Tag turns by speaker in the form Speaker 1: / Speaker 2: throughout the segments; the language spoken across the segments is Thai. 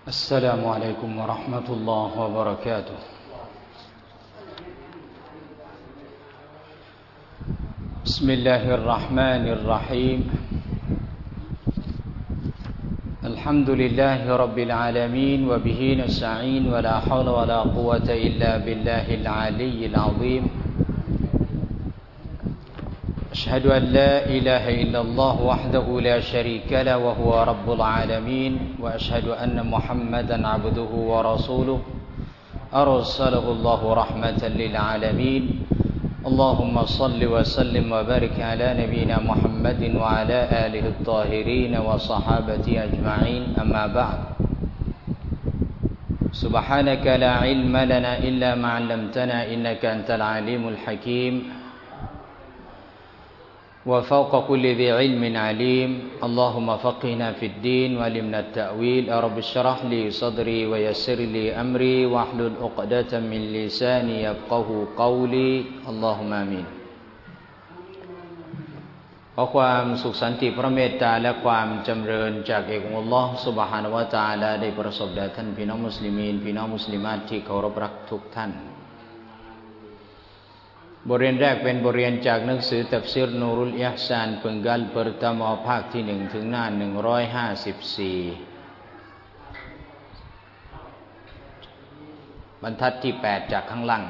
Speaker 1: السلام عليكم ورحمة الله وبركاته بسم الله الرحمن الرحيم الحمد لله رب العالمين وبه نستعين ولا حول ولا قوة إلا بالله العلي العظيم أشهد أن لا إله إلا الله وحده لا شريك له وهو رب العالمين وأشهد أن محمدا عبده ورسوله أرسله الله رحمة للعالمين اللهم صل وسلم وبارك على نبينا محمد وعلى آله الطاهرين وصحابته أجمعين أما بعد سبحانك لا علم لنا إلا ما علمتنا إنك أنت العليم الحكيم وفوق كل ذي علم عليم اللهم فقهنا في الدين وعلمنا التأويل رب اشرح لي صدري ويسر لي أمري واحلل عقدة من لساني يفقه قولي اللهم آمين ขอความสุขสันติพระเมตตาและความจำเริญจากเอกองค์อัลลอฮฺซุบฮานะฮูวะตะอาลาได้ประสบแด่ท่านพี่น้องมุสลิมีนพี่น้องมุสลิมาตที่เคารพรักทุกท่านบทเรียนแรกเป็นบทเรียนจากหนังสือตัฟซีรนูรุลอิห์ซาน penggal pertama ภาคที่1ถึงหน้า154บรรทัดที่8จากข้างล่าง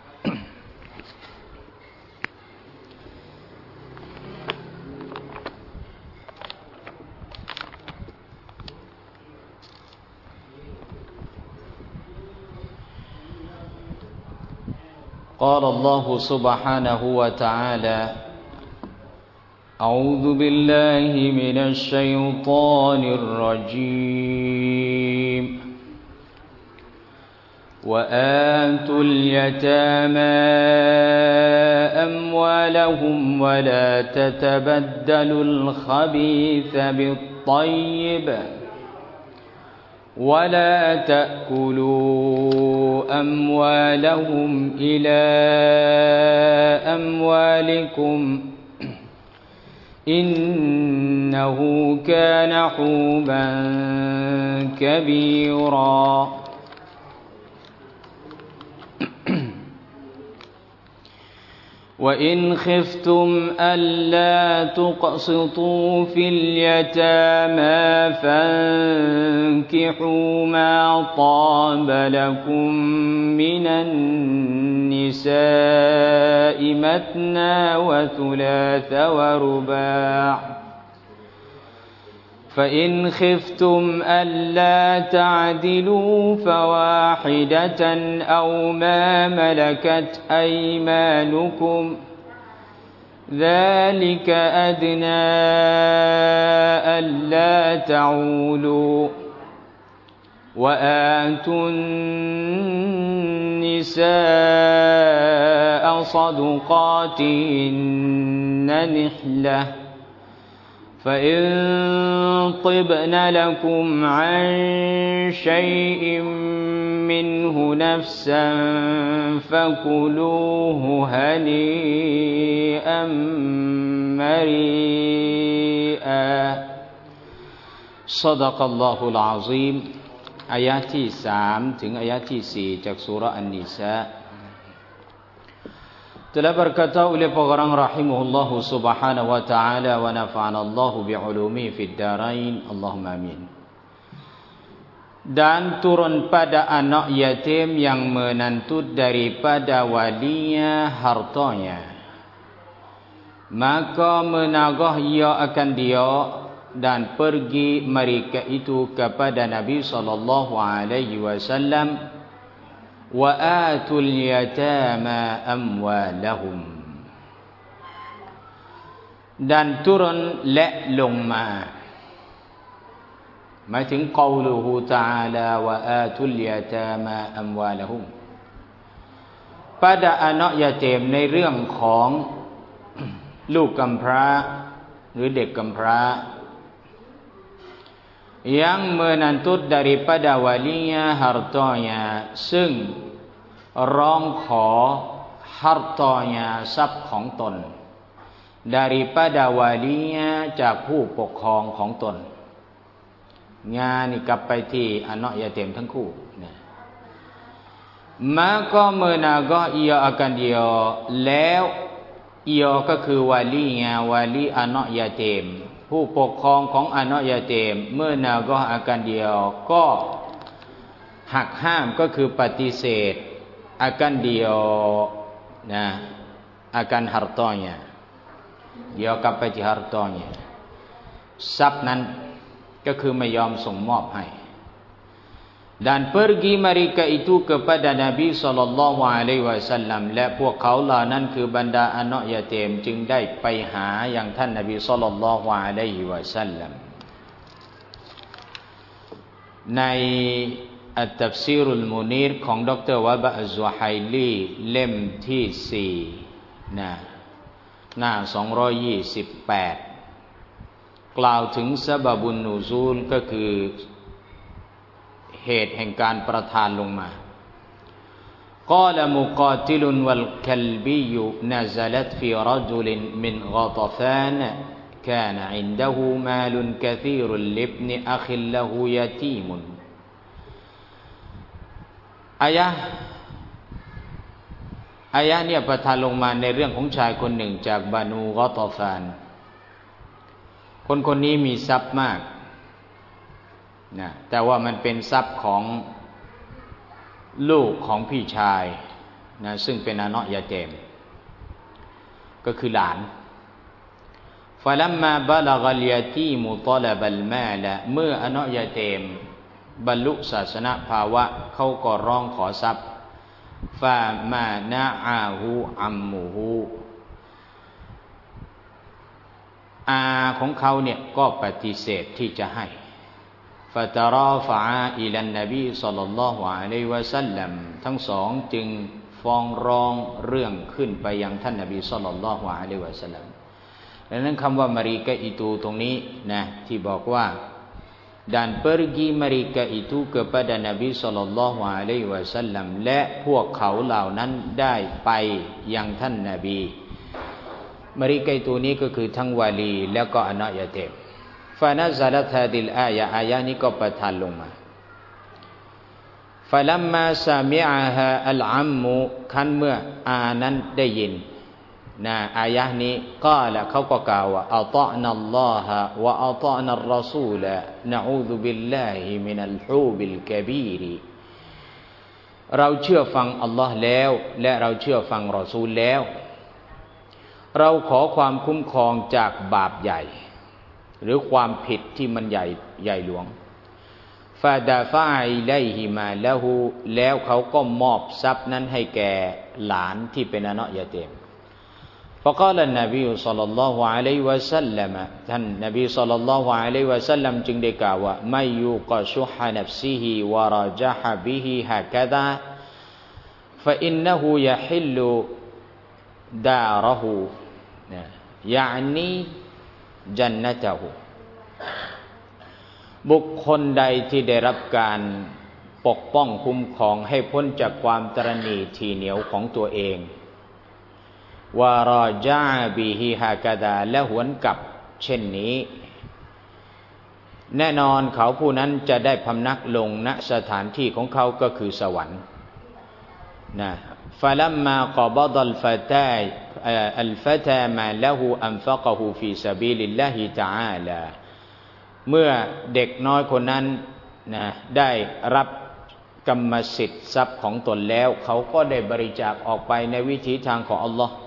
Speaker 1: قال الله سبحانه وتعالى أعوذ بالله من الشيطان الرجيم وآتوا اليتامى أموالهم ولا تتبدلوا الخبيث بالطيب ولا تأكلوا أموالهم إلى أموالكم إنه كان حوبا كبيرا وإن خفتم ألا تقسطوا في اليتامى فانكحوا ما طاب لكم من النساء مثنى وثلاث ورباع فإن خفتم ألا تعدلوا فواحدة أو ما ملكت أيمانكم ذلك أدنى ألا تعولوا وآتوا النساء صدقاتهن نحلة فإن طبن لكم عن شيء منه نفسا فكلوه هنيئا مريئا صدق الله العظيم อายะห์ที่3ถึงอายะห์ที่4จากซูเราะห์อันนิสาtelah berkata oleh pengarang rahimahullah subhanahu wa ta'ala wa nafa'ana Allah bi'ulumi fid darain Allahumma amin dan turun pada anak yatim yang menantut daripada walinya hartanya maka menagah ia akan dia dan pergi mereka itu kepada Nabi sallallahu alaihi wasallam wa atul yatama amwalahum dan turunและลงมาหมายถึงกอลูฮูตะอาลา wa atul yatama amwalahum pada anak yatimในเรื่องของลูกกำพร้าหรือเด็กกำพร้าyang menantut daripada walinya hartanyaซึ่งร้องขอ hartanya ทรัพย์ของตน daripada walinya จากผู้ปกครองของตนงานนี่กลับไปที่อานะยาเต็มทั้งคู่นะmaka menaga ia akan dia แล้ว ia ก็คือวาลีไงวาลีอานะยาเต็มผู้ปกครองของอานะยาเต็มเมื่นาก็อาการเดียวก็หักห้ามก็คือปฏิเสธอาการเดียวนะอาการhartanyaเดี๋ยวกลับไปที่ hartanya ทรัพย์นั้นก็คือไม่ยอมส่งมอบให้dan pergi mereka itu kepada Nabi sallallahu alaihi wasallam และพวกเขาเหล่านั้นคือบรรดาอานะยาเต็มจึงได้ไปหาอย่างท่านนบีศ็อลลัลลอฮุอะลัยฮิวะซัลลัมในอัตตัฟซีรุลมุนีรของดร.วะบะอัซซุฮัยลีเล่มที่4นะหน้า228กล่าวถึงซะบะบุนนูซูลก็คือเหตุแห่งการประทานลงมากอลมุกาติลุนวัลคัลบียนะซะลัตฟีรจุลมินฆอฏฟานกานะอินดะฮูมาลุนกะซีรุลลิบนิอะคิลละฮูยะตีมุนอายะเนี่ยประทานลงมาในเรื่องของชายคนหนึ่งจากบานูฆอฏฟานคนนี้มีทรัพย์มากนะแต่ว่ามันเป็นทรัพย์ของลูกของพี่ชายนะซึ่งเป็นอานะยาเต็มก็คือหลานฟะลัมมาบะละกัลยะตีมุฏอละบัลมาลเมื่ออานะยาเต็มบรรลุศาสนภาวะเขาก็ร้องขอทรัพย์ฟามานะอาฮูอัมมุฮูอาของเขาเนี่ยก็ปฏิเสธที่จะให้فترافع إلى النبي صلى الله عليه وسلم ทั้งสองจึงฟ้องร้องเรื่องขึ้นไปยังท่านนบีศ็อลลัลลอฮุอะลัยฮิวะซัลลัมดังนั้นคำว่า mereka itu ตรงนี้นะที่บอกว่า dan pergi mereka itu kepada Nabi sallallahu alaihi wasallam และพวกเขาเหล่านั้นได้ไปยังท่านนบี mereka itu นี้ก็คือทั้งวาลีแล้วก็อานะยาเต็มفنزلت هذه الآية อายะนี้ก็ประทานลงมา فلما سمعها العم คันเมื่ออานั้นได้ยินนะอายะนี้กล่าวเขาก็กล่าวว่าอัฏอนะอัลลอฮะวะอัฏอนะอัรรอซูลนะอูซุบิลลาฮิมินัลฮูบิลกะบีรเราเชื่อฟังอัลลอฮ์แล้วและเราเชื่อฟังรอซูลแล้วเราขอความคุ้มครองจากบาปใหญ่หรือความผิดที่มันใหญ่หลวงฟาดาฟาอิลัยฮิมาละฮูแล้วเขาก็มอบทรัพย์นั้นให้แก่หลานที่เป็นอานะยาเต็มฟะกาลนบีศ็อลลัลลอฮุอะลัยฮิวะซัลลัมท่านนบีศ็อลลัลลอฮุอะลัยฮิวะซัลลัมจึงได้กล่าวว่ามัยยุกะชุฮะนัฟซิฮิวะรอจะฮะบิฮิฮะกะซาฟะอินนะฮูยะฮิลลุดาระฮูยะนีจันนะตะฮูบุคคลใดที่ได้รับการปกป้องคุ้มครองให้พ้นจากความตระหนี่ทีเหนียวของตัวเองวารอจาบิฮิฮากะดาและหวนกลับเช่นนี้แน่นอนเขาผู้นั้นจะได้พำนักลงณสถานที่ของเขาก็คือสวรรค์นะฟะลัมมากอบะดัลฟะตาอัลฟะตามาละฮูอันฟะกะฮูฟีซะบีลิลลาฮิตะอาลาเมื่อเด็กน้อยคนนั้นนะได้รับกรรมสิทธิ์ทรัพย์ของตนแล้วเขาก็ได้บริจาคออกไปในวิถีทางของอัลลอฮ์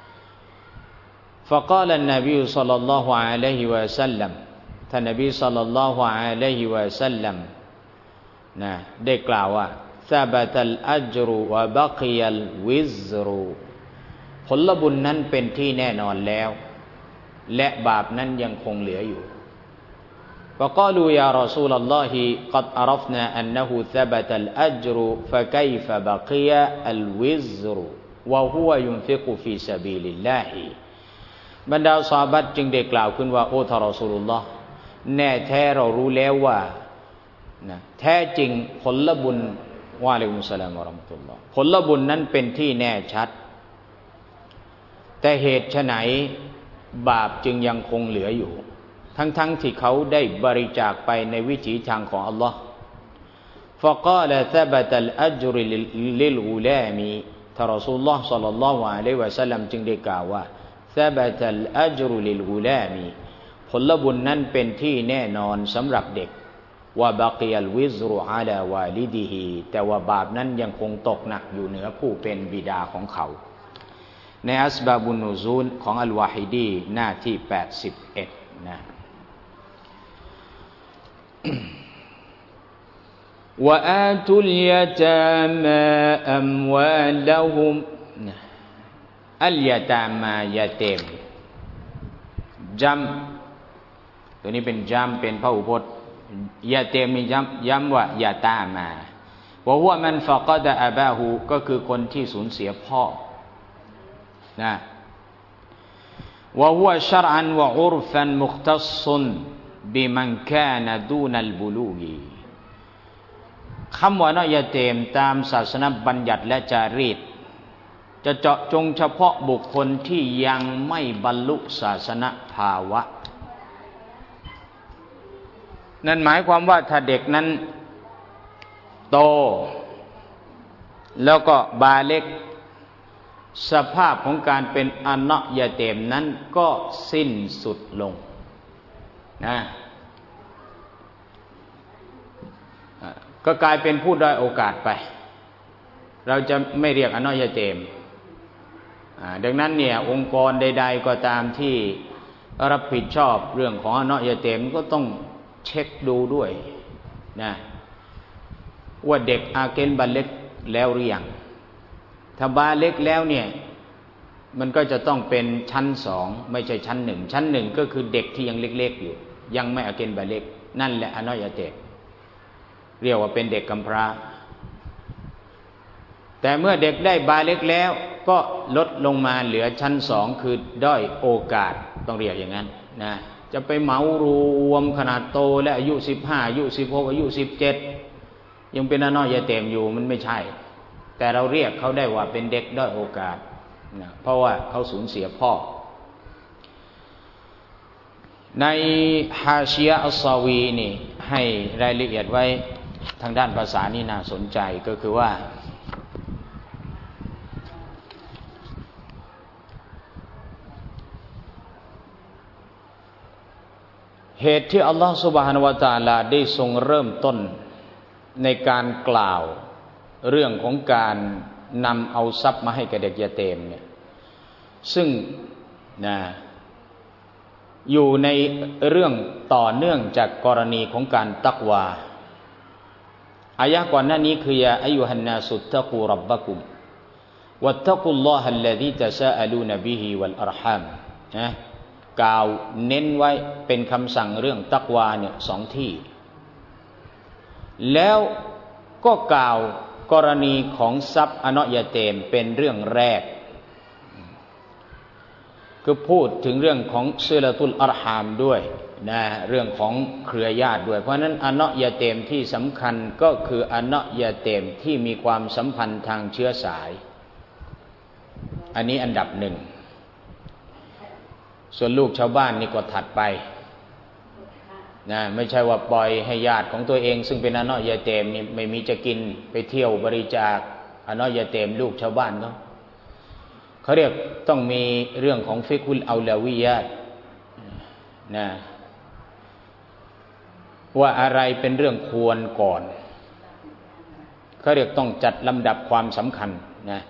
Speaker 1: فقال النبي صلى الله عليه وسلم ท่านนบีศ็อลลัลลอฮุอะลัยฮิวะซัลลัมนะได้กล่าวว่าซะบะตัลอัจรุวะบะกิยัลวิซรุผลบุญนั้นเป็นที่แน่นอนแล้วและบาปนั้นยังคงเหลืออยู่فقالوا يا رسول الله قد عرفنا أنه ثبت الأجر فكيف بقي الوزر وهو ينفق في سبيل الله บรรดาซอฮาบะห์จึงได้กล่าวขึ้นว่าโอ้ท่านรอซูลุลลอฮ์แน่แท้เรารู้แล้วว่านะแท้จริงผลบุญวะอะลัยกุมุสสลามวะเราะห์มะตุลลอฮ์ผลบุญนั้นเป็นที่แน่ชัดแต่เหตุไฉนบาปจึงยังคงเหลืออยู่ทั้งที่เขาได้บริจาคไปในวิถีทางของอัลลอฮ์ فقال ثبت الأجر للغلام ท่านรอซูลุลลอฮ์ศ็อลลัลลอฮุอะลัยฮิวะซัลลัมจึงได้กล่าวว่า ثبت الأجر للغلام ผลบุญนั้นเป็นที่แน่นอนสำหรับเด็กว่าบะกียัลวิซรุอะลาวาลิดิฮิแต่ว่าบาปนั้นยังคงตกหนักอยู่เหนือผู้เป็นบิดาของเขาในอัสบาบุนนูซูลของอัลวาฮิดีหน้าที่81นะวะอาตุลยะตามะอัมวาลาฮุมอัลยะตามะยะตีมจัมตัวนี้เป็นจัมเป็นพหูพจน์ยะตีมมีย้ำว่ายะตามะวะฮุวะมันฟะกะดะอะบาฮูก็คือคนที่สูญเสียพ่อนะวะฮุวะชัรอันวะอุรฟันมุคตัศซุนบิมันกานะดูนัลบุลูกีคำว่าน้อยยะตีมตามศาสนาบัญญัติและจารีตจะเจาะจงเฉพาะบุคคลที่ยังไม่บรรลุศาสนภาวะนั่นหมายความว่าถ้าเด็กนั้นโตแล้วก็บาลิกสภาพของการเป็นอันนะยะตีมนั้นก็สิ้นสุดลงนะก็กลายเป็นผู้ด้อยโอกาสไปเราจะไม่เรียกอันนะยะตีมดังนั้นเนี่ยองค์กรใดๆก็ตามที่รับผิดชอบเรื่องของอันนะยะตีมก็ต้องเช็คดูด้วยนะว่าเด็กอาเกนบาเล็กแล้วหรือยังถ้าบาเล็กแล้วเนี่ยมันก็จะต้องเป็นชั้น2ไม่ใช่ชั้น1ชั้น1ก็คือเด็กที่ยังเล็กๆอยู่ยังไม่อาเกนบาเล็กนั่นแหละอันนะยะตีมเรียกว่าเป็นเด็กกำพร้าแต่เมื่อเด็กได้บาเล็กแล้วก็ลดลงมาเหลือชั้น2คือด้อยโอกาสต้องเรียกอย่างนั้นนะจะไปเหมารวมขนาดโตและอายุ15อายุ16อายุ17ยังเป็นอันนะยะตีมอยู่มันไม่ใช่แต่เราเรียกเขาได้ว่าเป็นเด็กด้อยโอกาสนะเพราะว่าเขาสูญเสียพ่อในฮาชิยะอัสซาวีนี่ให้รายละเอียดไว้ทางด้านภาษานี่น่าสนใจก็คือว่าเหตุที่อัลลอฮฺซุบฮานะฮูวะตะอาลาได้ทรงเริ่มต้นในการกล่าวเรื่องของการนำเอาทรัพย์มาให้กับเด็กยะตีมเนี่ยซึ่งนะอยู่ในเรื่องต่อเนื่องจากกรณีของการตักวาอายะห์ก่อนหน้านี้คือยาอัยยูฮันนาสุตตะกูร็อบบะกุมวัตตะกุลลอฮัลลซีตะซาอะลูนบิฮิวัลอัรฮัมนะกล่าวเน้นไว้เป็นคำสั่งเรื่องตักวาเนี่ย2ที่แล้วก็กล่าวกรณีของทรัพย์อันนะยะตีมเป็นเรื่องแรกคือพูดถึงเรื่องของซิลาตุลอัรฮามด้วยนะเรื่องของเครือญาติด้วยเพราะฉะนั้นอันนะยะตีมที่สำคัญก็คืออันนะยะตีมที่มีความสัมพันธ์ทางเชื้อสายอันนี้อันดับหนึ่งส่วนลูกชาวบ้านนี่ก็ถัดไปนะไม่ใช่ว่าปล่อยให้ญาติของตัวเองซึ่งเป็นอันนะยะตีมนี่ไม่มีจะกินไปเที่ยวบริจาคอันนะยะตีมลูกชาวบ้านเขาเรียกต้องมีเรื่องของฟิกุลเอาลาวิยาตนะว่าอะไรเป็นเรื่องควรก่อนเขาเรียกต้องจัดลำดับความสำคัญนะ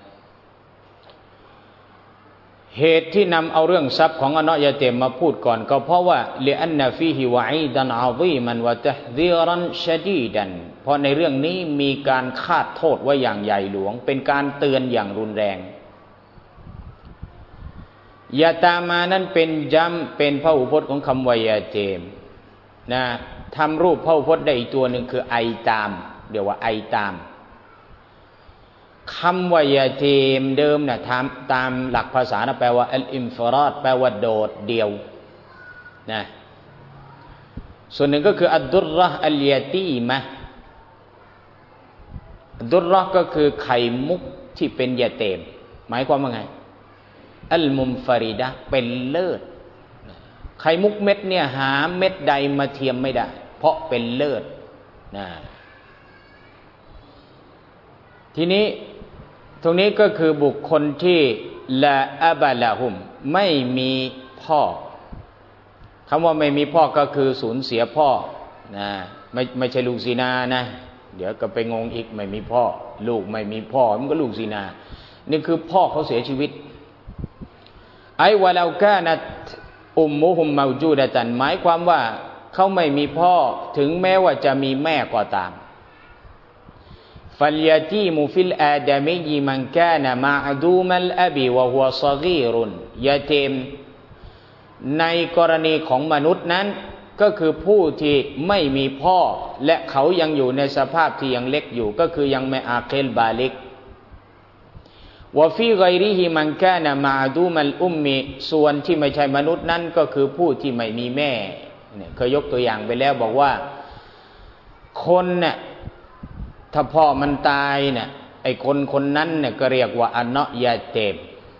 Speaker 1: เหตุที่นำเอาเรื่องทรัพย์ของอันนะยะตีมมาพูดก่อนก็เพราะว่าลิอันนะฟีฮิวะอีดันอะซีมันวะตะฮซีรันชะดีดันเพราะในเรื่องนี้มีการคาดโทษไว้อย่างใหญ่หลวงเป็นการเตือนอย่างรุนแรงยะตามานั้นเป็นจัมเป็นพหูพจน์ของคำว่ายะตีมนะทำรูปพหูพจน์ได้อีกตัวหนึ่งคือไอตามเรียกว่าไอตามคำว่ายะตีมเดิมนะตามหลักภาษานะแปลว่าอัลอินฟรอดแปลว่าโดดเดี่ยวนะส่วนหนึ่งก็คืออัดดุรเราะห์อัลยะตีมะอัดดุรเราะห์ก็คือไข่มุกที่เป็นยะตีมหมายความว่าไงอัลมุมฟาริดะเป็นเลิศ
Speaker 2: ไข่มุกเม็ดเนี่ยหาเม็ดใดมาเทียมไม่ได้เพราะเป็นเลิศนะทีนี้ตรงนี้ก็คือบุคคลที่ละอับะละหุมไม่มีพ่อคำว่าไม่มีพ่อก็คือสูญเสียพ่อนะไม่ใช่ลูกซินานะเดี๋ยวก็ไปงงอีกไม่มีพ่อลูกไม่มีพ่อมันก็ลูกซินานี่คือพ่อเขาเสียชีวิตไอ้วะลากานัตอุมมุฮุมเมาจูดะตันหมายความว่าเขาไม่มีพ่อถึงแม้ว่าจะมีแม่ก็ตามฟัลยาตีมุฟิลอาดามีมันกานะมะอดูมัลอบีวะฮุวะศอกีรุนยาตีมในกรณีของมนุษย์นั้นก็คือผู้ที่ไม่มีพ่อและเขายังอยู่ในสภาพที่ยังเล็กอยู่ก็คือยังไม่อาคิลบาลิกวะฟีฆอยริฮิมันกานะมะอดูมัลอุมมีส่วนที่ไม่ใช่มนุษย์นั้นก็คือผู้ที่ไม่มีแม่เนี่ยเคยยกตัวอย่างไปแล้วบอกว่าคนเนี่ยถ้าพ่อมันตายเนี่ยไอ้คนนั้นเนี่ยก็เรียกว่าอันเนาะยาเตม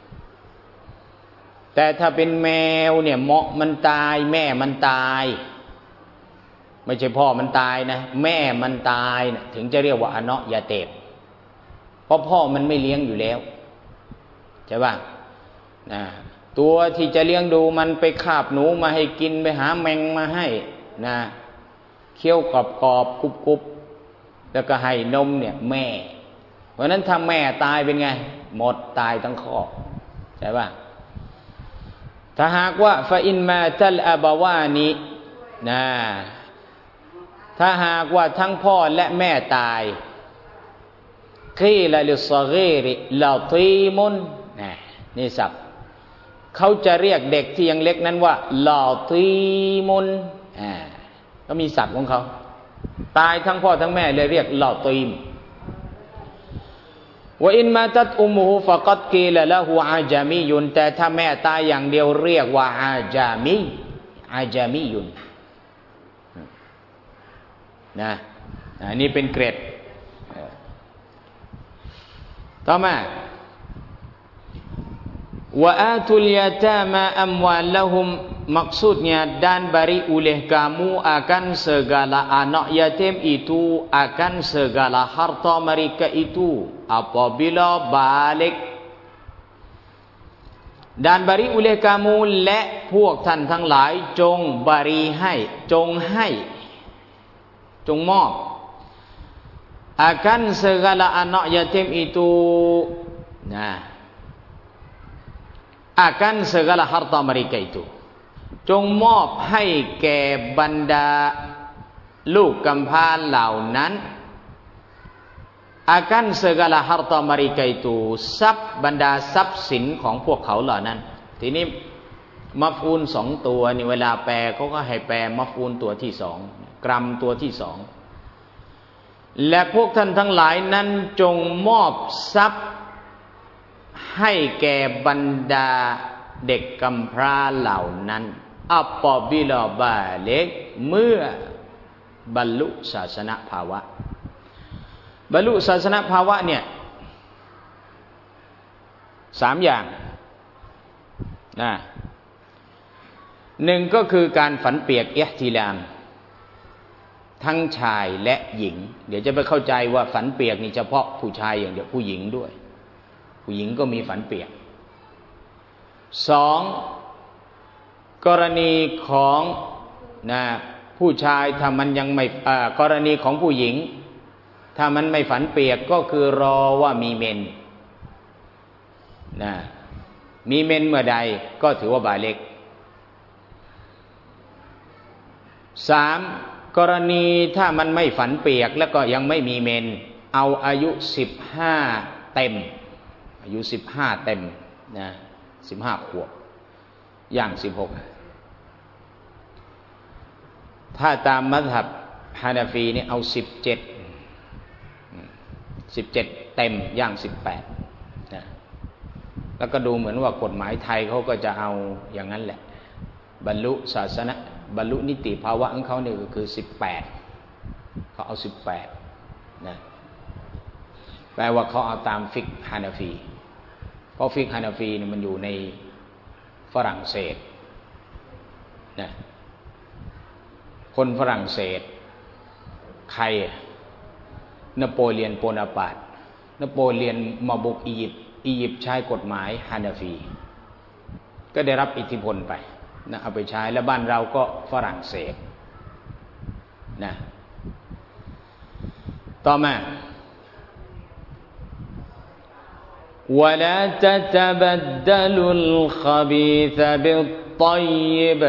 Speaker 2: แต่ถ้าเป็นแมวเนี่ยเมาะมันตายแม่มันตายไม่ใช่พ่อมันตายนะแม่มันตายนะถึงจะเรียกว่าอันเนาะยาเตมเพราะพ่อมันไม่เลี้ยงอยู่แล้วใช่ป่ะนะตัวที่จะเลี้ยงดูมันไปคาบหนูมาให้กินไปหาแมงมาให้นะเคี้ยวกรอบกรุบแล้วก็ให้นมเนี่ยแม่เพราะนั้นถ้าแม่ตายเป็นไงหมดตายทั้งครอบใช่ป่ะถ้าหากว่าฟาอินมาตัลอาบาวานีนะถ้าหากว่าทั้งพ่อและแม่ตายกีลาลิศกีริลาตีมุนนี่ศัพท์เขาจะเรียกเด็กที่ยังเล็กนั้นว่าลาตีมุนก็มีศัพท์ของเขาตายทั้งพ่อทั้งแม่เลยเรียกลาตีมว่าอินมาตัดอุมุฮุฟะกัดกีละละหูอาจามียุนแต่ถ้าแม่ตายอย่างเดียวเรียกว่าอาจามียุนนะนี่เป็นเกรดต่อมาwa atul yatama amwalahum maksudnya dan beri oleh kamu akan segala anak yatim itu akan segala harta mereka itu apabila balik dan beri oleh kamu และพวกท่านทั้งหลายจงบริให้จงมอบ akan segala anak yatim itu akan segala harta mereka itu จงมอบให้แก่บรรดาลูกกำพร้าเหล่านั้น akan segala harta mereka itu ทรัพย์บรรดาทรัพย์สินของพวกเขาเหล่านั้นทีนี้มัฟอูล2ตัวนี่เวลาแปลเขาก็ให้แปลมัฟอูลตัวที่2กรัมตัวที่2และพวกท่านทั้งหลายนั้นจงมอบทรัพย์ให้แก่บรรดาเด็กกำพร้าเหล่านั้นอัปปบิลบาเล็กเมื่อบรรลุศาสนภาวะบรรลุศาสนภาวะเนี่ย3อย่างนะหนึ่งก็คือการฝันเปียกอิหติลามทั้งชายและหญิงเดี๋ยวจะไปเข้าใจว่าฝันเปียกนี่เฉพาะผู้ชายอย่างเดียวผู้หญิงด้วยผู้หญิงก็มีฝันเปียก2กรณีของผู้ชายถ้ามันยังไม่กรณีของผู้หญิงถ้ามันไม่ฝันเปียกก็คือรอว่ามีเมนมีเมนเมื่อใดก็ถือว่าบาเล็ก3กรณีถ้ามันไม่ฝันเปียกแล้วก็ยังไม่มีเมนเอาอายุ15เต็มอายุ15เต็มนะ15ขวบอย่าง16ถ้าตามมัธฮับฮานาฟีนี่เอา17เต็มอย่าง18นะแล้วก็ดูเหมือนว่ากฎหมายไทยเขาก็จะเอาอย่างนั้นแหละบรรลุศาสนาบรรลุนิติภาวะของเขาเนี่ยก็คือ18เขาเอา18นะแปลว่าเขาเอาตามฟิกฮานาฟีเพราะฟิกฮานาฟีเนี่ยมันอยู่ในฝรั่งเศสนะคนฝรั่งเศสใครนโปเลียนโบนาปาร์ตนโปเลียนมาบุกอียิปต์ใช้กฎหมายฮานาฟีก็ได้รับอิทธิพลไปนะเอาไปใช้แล้วบ้านเราก็ฝรั่งเศสนะต่อมา ولا تتبدلوا الخبيث بالطيب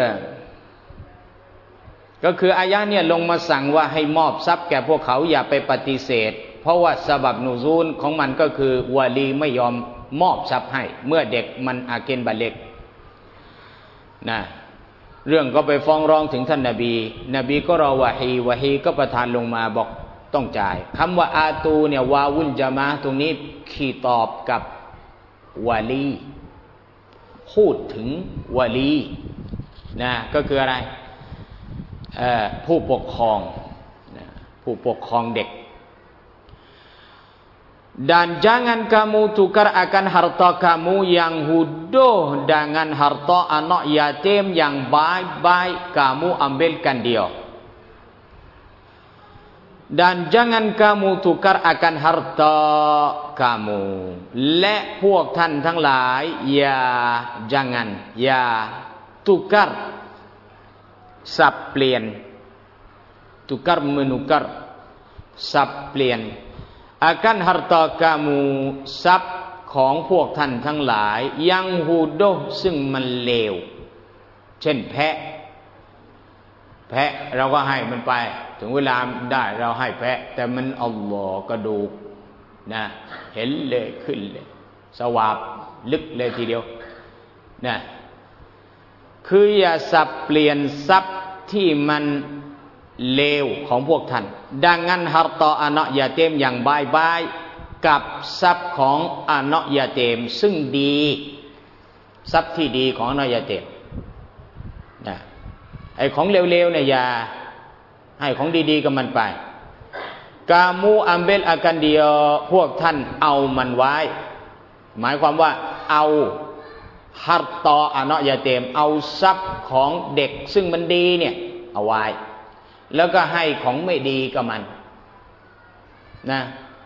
Speaker 2: ก็คืออายะเนี่ยลงมาสั่งว่าให้มอบทรัพย์แก่พวกเขาอย่าไปปฏิเสธเพราะว่าซะบับนูซูลของมันก็คือวาลีไม่ยอมมอบทรัพย์ให้เมื่อเด็กมันอาเกนบาเล็กนะเรื่องก็ไปฟ้องร้องถึงท่านนบีก็รอวะฮีก็ประทานลงมาบอกต้องจ่ายคำว่าอาตูเนี่ยวาวุลจามะตรงนี้ขีตอบกับวาลีพูดถึงวาลีนะก็คืออะไรผู้ปกครองผู้ปกครองเด็กdan jangan kamu tukar akan harta kamu yang hudoh dengan harta anak yatim yang baik-baik kamu ambilkan dia dan jangan kamu tukar akan harta kamu และพวกท่านทั้งหลายอย่า jangan อย่า tukar สับเปลี่ยน tukar menukar สับเปลี่ยนakan harta kamu ทรัพย์ของพวกท่านทั้งหลายยังฮูโดซึ่งมันเลวเช่นแพะเราก็ให้มันไปถึงเวลาได้เราให้แพะแต่มันอัลลอฮ์กระดูกนะเห็นเลยขึ้นเลยสวาบลึกเลยทีเดียวนะคืออย่าสับเปลี่ยนทรัพย์ที่มันเลวของพวกท่านดังนั้นฮัรตออานะยาเตมอย่างบายกับทรัพย์ของอานะยาเตมซึ่งดีทรัพย์ที่ดีของอานะยาเตมนะไอ้ของเลวๆเนี่ยอย่าให้ของดีๆกับมันไปกามูอัมเบลอากันเดียพวกท่านเอามันไว้หมายความว่าเอาฮัรตออานะยาเตมเอาทรัพย์ของเด็กซึ่งมันดีเนี่ยเอาไว้แล้วก็ให้ของไม่ดีกับมันนะ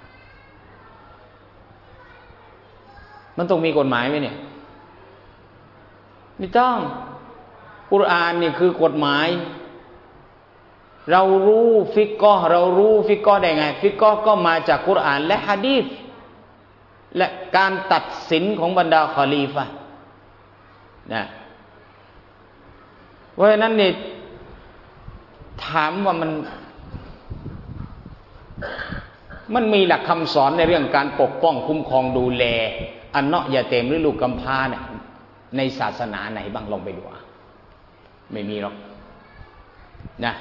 Speaker 2: มันต้องมีกฎหมายไหมเนี่ยไม่ต้องกุรอานนี่คือกฎหมายเรารู้ฟิกกอห์ได้ไงฟิกกอห์ก็มาจากกุรอานและหะดีษและการตัดสินของบรรดาคอลีฟะห์นะเพราะฉะนั้นนี่ถามว่ามันมีหลักคำสอนในเรื่องการปกป้องคุ้มครองดูแลอันเนาะยาเต็มหรือลูกกำพร้าเนี่ยในศาสนาไหนบ้างลองไปดูไม่มีหรอกนะ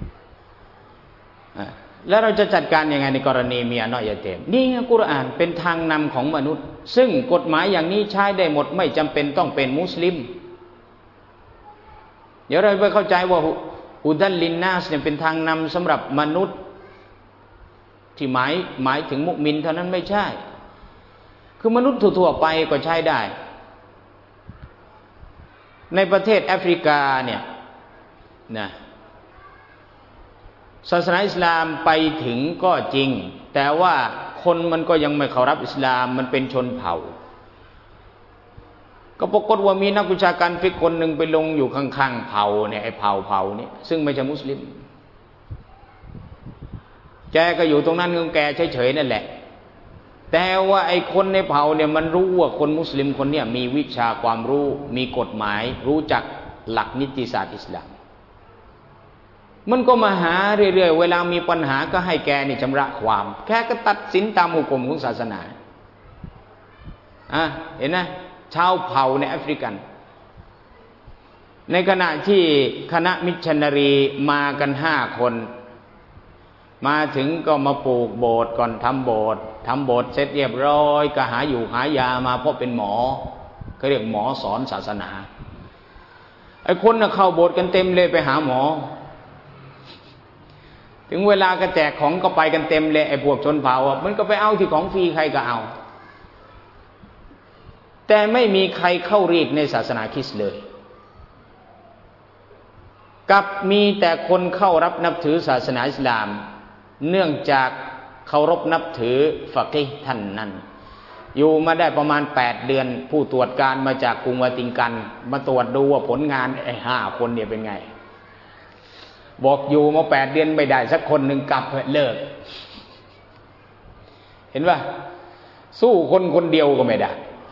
Speaker 2: แล้วเราจะจัดการยังไงในกรณีมีอันเนาะยาเต็มนี่ไงกุรอานเป็นทางนำของมนุษย์ซึ่งกฎหมายอย่างนี้ใช้ได้หมดไม่จำเป็นต้องเป็นมุสลิมเดี๋ยวเราไปเข้าใจว่าอุดัลลินนาสเนี่ยเป็นทางนำสำหรับมนุษย์ที่หมายถึงมุมินเท่านั้นไม่ใช่คือมนุษย์ทั่วๆไปก็ใช้ได้ในประเทศแอฟริกาเนี่ยนะศาสนาอิสลามไปถึงก็จริงแต่ว่าคนมันก็ยังไม่เข้ารับอิสลามมันเป็นชนเผ่าก็ปรากฏว่ามีนักวิชาการฟิกคนหนึ่งไปลงอยู่ข้างๆเผ่าเนี่ยไอ้เผ่านี่ซึ่งไม่ใช่มุสลิมแกก็อยู่ตรงนั้นของแกเฉยๆนั่นแหละแต่ว่าไอ้คนในเผ่าเนี่ยมันรู้ว่าคนมุสลิมคนเนี้ยมีวิชาความรู้มีกฎหมายรู้จักหลักนิติศาสตร์อิสลามมันก็มาหาเรื่อยๆเวลามีปัญหาก็ให้แกนี่ชำระความแค่ก็ตัดสินตามหุกมของศาสนาเห็นไหมชาวเผ่าในแอฟริกันในขณะที่คณะมิชชันนารีมากัน5 คนมาถึงก็มาปลูกโบสถ์ก่อนทำโบสถ์เสร็จเรียบร้อยก็หาอยู่หายามาเพราะเป็นหมอเขาเรียกหมอสอนศาสนาไอ้คนน่ะเข้าโบสถ์กันเต็มเลยไปหาหมอถึงเวลาก็แจกของก็ไปกันเต็มเลยไอ้พวกชนเผ่ามันก็ไปเอาที่ของฟรีใครก็เอาแต่ไม่มีใครเข้าเรียกในศาสนาคริสต์เลยกับมีแต่คนเข้ารับนับถือศาสนาอิสลามเนื่องจากเคารพนับถือฟะกีฮ์ท่านนั้นอยู่มาได้ประมาณ8 เดือนผู้ตรวจการมาจากกรุงวาติกันมาตรวจดูว่าผลงานไอ้5 คนเนี่ยเป็นไงบอกอยู่มา8 เดือนไม่ได้สักคนหนึ่งกลับเลิกเห็นป่ะสู้คนเดียวก็ไม่ได้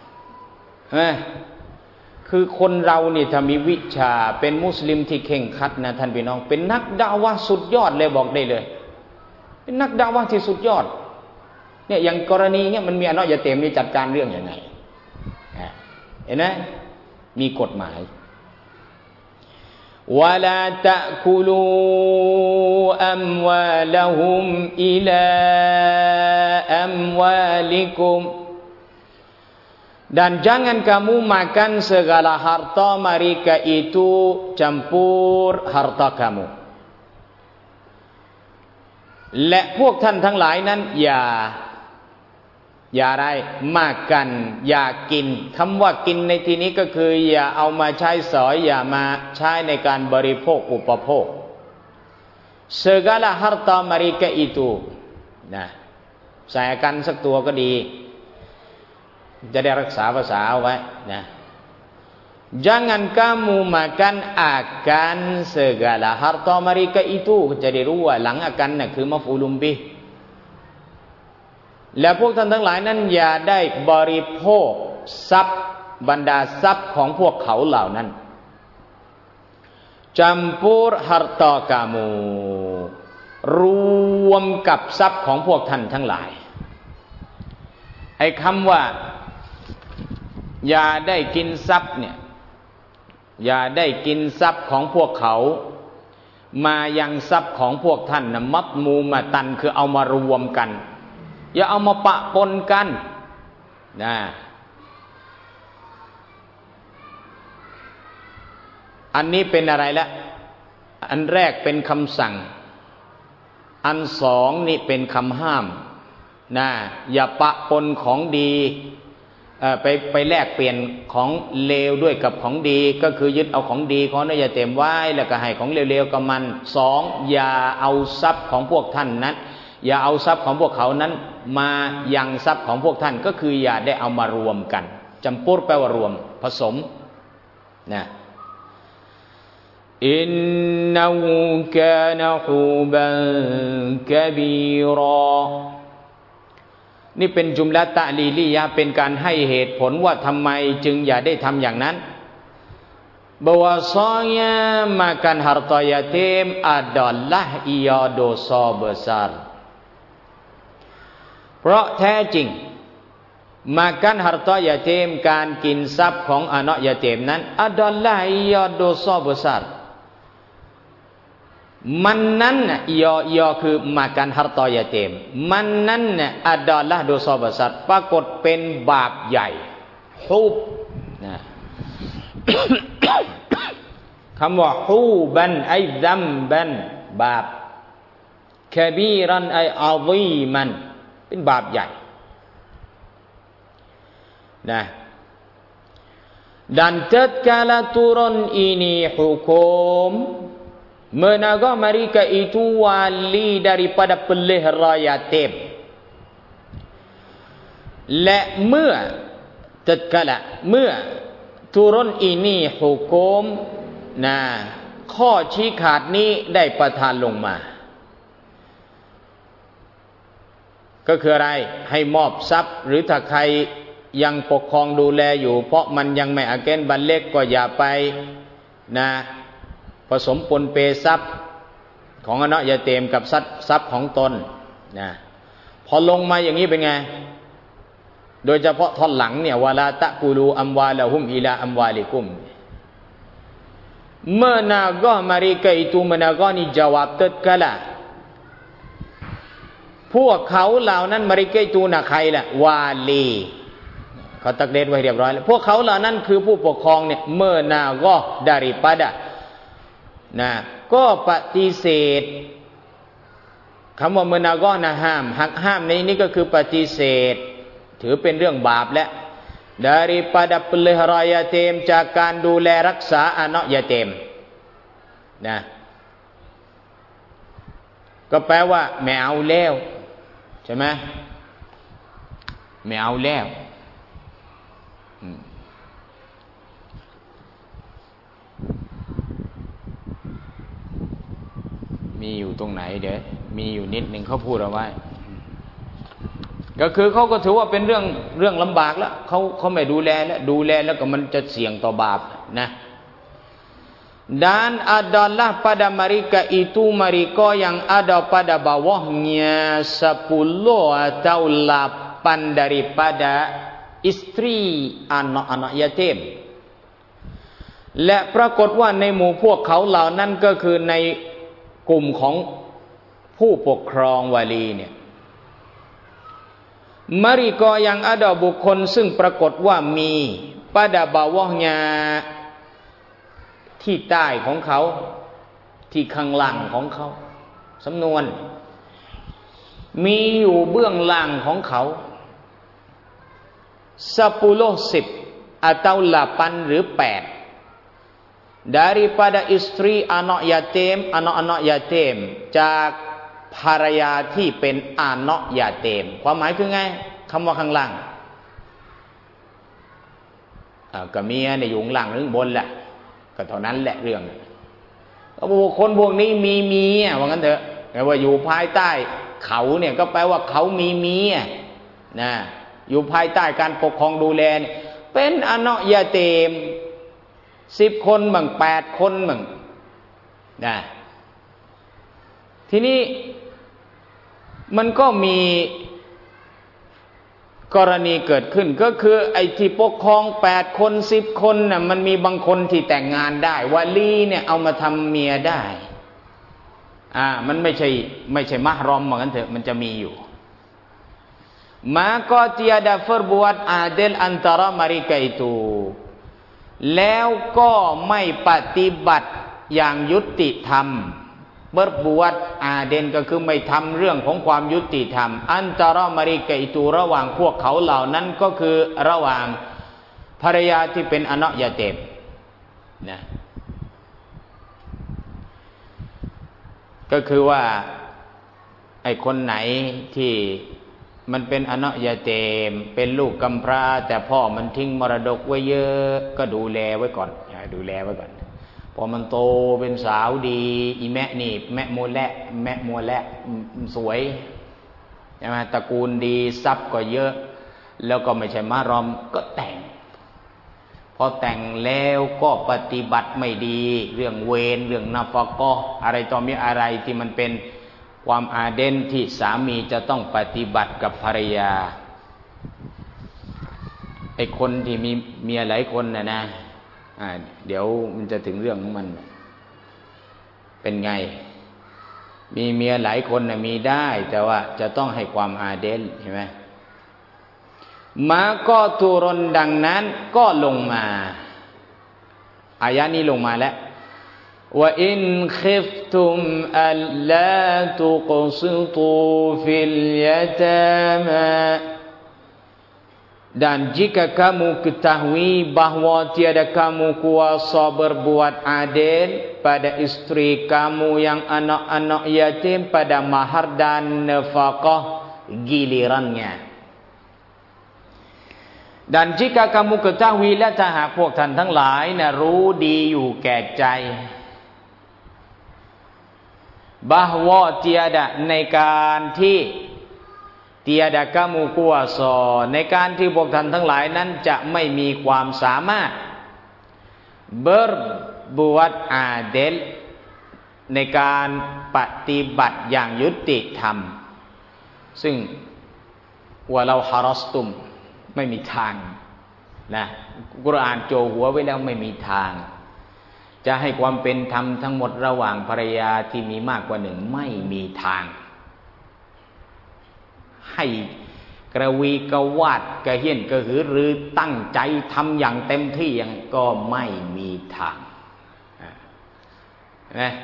Speaker 2: คือคนเรานี่ถ้ามีวิชาเป็นมุสลิมที่เข่งขัดนะท่านพี่น้องเป็นนักดะอวะห์สุดยอดเลยบอกได้เลยเป็นนักดะอวะห์ที่สุดยอดเนี่ยอย่างกรณีเนี่ยมันมียะเต็มนี่จัดการเรื่องยังไงเห็นไหมมีกฎหมายวะลาตะกุลูอัมวาละฮุมอิลาอัมวาลิกุมdan jangan kamu makan segala harta mereka itu campur harta kamu และพวกท่านทั้งหลายนั้นอย่าอะไรมากันอย่ากินคำว่ากินในที่นี้ก็คืออย่าเอามาใช้สอยอย่ามาใช้ในการบริโภคอุปโภค segala harta mereka itu นะใส่กันสักตัวก็ดีจะได้รักษาภาษาเอาไว้นะ jangan kamu makan akan segala harta mereka itu จะได้รู้ว่าหลังอากันน่ะคือมะฟูลุมบิและพวกท่านทั้งหลายนั้นอย่าได้บริโภคทรัพย์บรรดาทรัพย์ของพวกเขาเหล่านั้น campur harta kamu รวมกับทรัพย์ของพวกท่านทั้งหลายไอ้คำว่าอย่าได้กินทรัพย์เนี่ยอย่าได้กินทรัพย์ของพวกเขามายังทรัพย์ของพวกท่านนะมัดมูมาตันคือเอามารวมกันอย่าเอามาปะปนกันนะอันนี้เป็นอะไรละอันแรกเป็นคำสั่งอันสองนี่เป็นคำห้ามนะอย่าปะปนของดีไปแลกเปลี่ยนของเลวด้วยกับของดีก็คือยึดเอาของดีของนายเต็มไว้แล้วก็ให้ของเลวๆกับมันสองอย่าเอาทรัพย์ของพวกท่านนั้นอย่าเอาทรัพย์ของพวกเขานั้นมายังทรัพย์ของพวกท่านก็คืออย่าได้เอามารวมกันจำปุรแปลว่ารวมผสมนะอินนูกานะฮูบันกะบีรอนี่เป็นจุมละตะลีลียะเป็นการให้เหตุผลว่าทำไมจึงอย่าได้ทำอย่างนั้นbahwasanya makan harta yatim adalah ia dosa besar เพราะแท้จริงmakan harta yatim การกินทรัพย์ของanak yatim นั้น adalah ia dosa besar มันนั้นน่ะยอคือมากันฮัรตอยาเตมมันนั้นน่ะอัดอละโดซอบะซัดปรากฏเป็นบาปใหญ่ฮูบนะ คำว่าฮูบันไอซัมบันบาปคบีรันไออาซีมันเป็นบาปใหญ่นะ dan tatkala turun ini hukum Menaga mereka itu wali daripada pelihara yatim. และเมื่อtatkala เมื่อ turun ini hukum นะข้อชี้ขาดนี้ได้ประทานลงมาก็คืออะไรให้มอบทรัพย์หรือถ้าใครยังปกครองดูแลอยู่เพราะมันยังไม่อาเกนบันเล็กก็อย่าไปนะผสมปนเปทรัพย์ของอนะยาเตมกับทรัพย์ของตนนะพอลงมาอย่างนี้เป็นไงโดยเฉพาะท่อนหลังเนี่ยวะลาตะกูลูอัมวาละฮุมอิลาอัมวาลิกุมmenagah mereka itu menagah ni jawab tatkala พวกเขาเหล่านั้น mereka itu น่ะใครล่ะวาลีเขาตักเดทไว้เรียบร้อยแล้วพวกเขาเหล่านั้นคือผู้ปกครองเนี่ยmenagah daripadaนะก็ปฏิเสธคำว่าเมนาก็นะห้ามหักห้ามในนี้ก็คือปฏิเสธถือเป็นเรื่องบาปและ daripada pelihara yatim จากการดูแลรักษาanak yatim นะก็แปลว่าไม่เอาแล้วใช่ไหมไม่เอาแล้วมีอยู่ตรงไหนเดี๋ยวมีอยู่นิดหนึ่งเขาพูดเอาไว้ก็คือเขาก็ถือว่าเป็นเรื่องลำบากแล้วเขาไม่ดูแลแล้วก็มันจะเสี่ยงต่อบาปนะdan adalah pada mereka itu mereka yang ada pada bawahnya 10 atau 8 daripada istri anak-anak yatim และปรากฏว่าในหมู่พวกเขาเหล่านั้นก็คือในกลุ่มของผู้ปกครองวาลีเนี่ยmereka yang ada บุคคลซึ่งปรากฏว่ามี pada bawahnyaที่ใต้ของเขาที่ข้างล่างของเขาสำนวนมีอยู่เบื้องล่างของเขา10 atau 8 หรือ 8 daripada istri anak yatim anak-anak yatim จากภรรยาที่เป็นอานะยาเตมความหมายคือไงคำว่าข้างล่างก็เมียเนี่ยอยู่ข้างล่างหรือบนแหละก็เท่านั้นแหละเรื่องบุคคลพวกนี้มีเมียว่างั้นเถอะแต่ว่าอยู่ภายใต้เขาเนี่ยก็แปลว่าเขามีเมียนะอยู่ภายใต้การปกครองดูแลเนี่ยเป็นอานะยาเตม10 คนบ้าง8 คนบ้างนะทีนี้มันก็มีกรณีเกิดขึ้นก็คือไอ้ที่ปกครอง8 คน10 คนน่ะมันมีบางคนที่แต่งงานได้วาลีเนี่ยเอามาทำเมียได้มันไม่ใช่มะฮรอมเหมือนกันเถอะมันจะมีอยู่maka tiada perbuat adil antara mereka itu แล้วก็ไม่ปฏิบัติอย่างยุติธรรมberbuat adil ก็คือไม่ทำเรื่องของความยุติธรรม antara mereka itu ระหว่างพวกเขาเหล่านั้นก็คือระหว่างภรรยาที่เป็นอานะยาเตมนะก็คือว่าไอ้คนไหนที่มันเป็นอานะยาเตมเป็นลูกกำพร้าแต่พ่อมันทิ้งมรดกไว้เยอะก็ดูแลไว้ก่อนพอมันโตเป็นสาวดีอีแม่นี่แม่มัวและสวยใช่ไหมตระกูลดีทรัพย์ก็เยอะแล้วก็ไม่ใช่มารอมก็แต่งพอแต่งแล้วก็ปฏิบัติไม่ดีเรื่องเวรเรื่องนาฟะกออะไรต่อมีอะไรที่มันเป็นความอาเดนที่สามีจะต้องปฏิบัติกับภรรยาไอ้คนที่มีเมียหลายคนนะเดี๋ยวมันจะถึงเรื่องของมันเป็นไงมีเมียหลายคนนะมีได้แต่ว่าจะต้องให้ความอาเดลใช่ไหมมาก็ตุรนดังนั้นก็ลงมาอายะนี้ลงมาแล้วว่าอินคิฟตุมอัลลาตุกซิตูฟิลยะตามะdan jika kamu ketahui bahawa tiada kamu kuasa berbuat adil pada istri kamu yang anak-anak yatim pada mahar dan nafkah gilirannya dan jika kamu ketahui และถ้าหากพวกท่านทั้งหลายนะรู้ดีอยู่แก่ใจ bahawa tiada ในการที่tiada kamu kuasa ในการที่พวกท่านทั้งหลายนั้นจะไม่มีความสามารถ berbuat adil ในการปฏิบัติอย่างยุติธรรมซึ่งว่าเราฮารัสตุมไม่มีทางนะกุรอานโจหัวไว้แล้วไม่มีทางจะให้ความเป็นธรรมทั้งหมดระหว่างภรรยาที่มีมากกว่าหนึ่งไม่มีทางให้กระวีกระวาดกระเฮี้ยนกระหือรือตั้งใจทำอย่างเต็มที่ยังก็ไม่มีทางนะ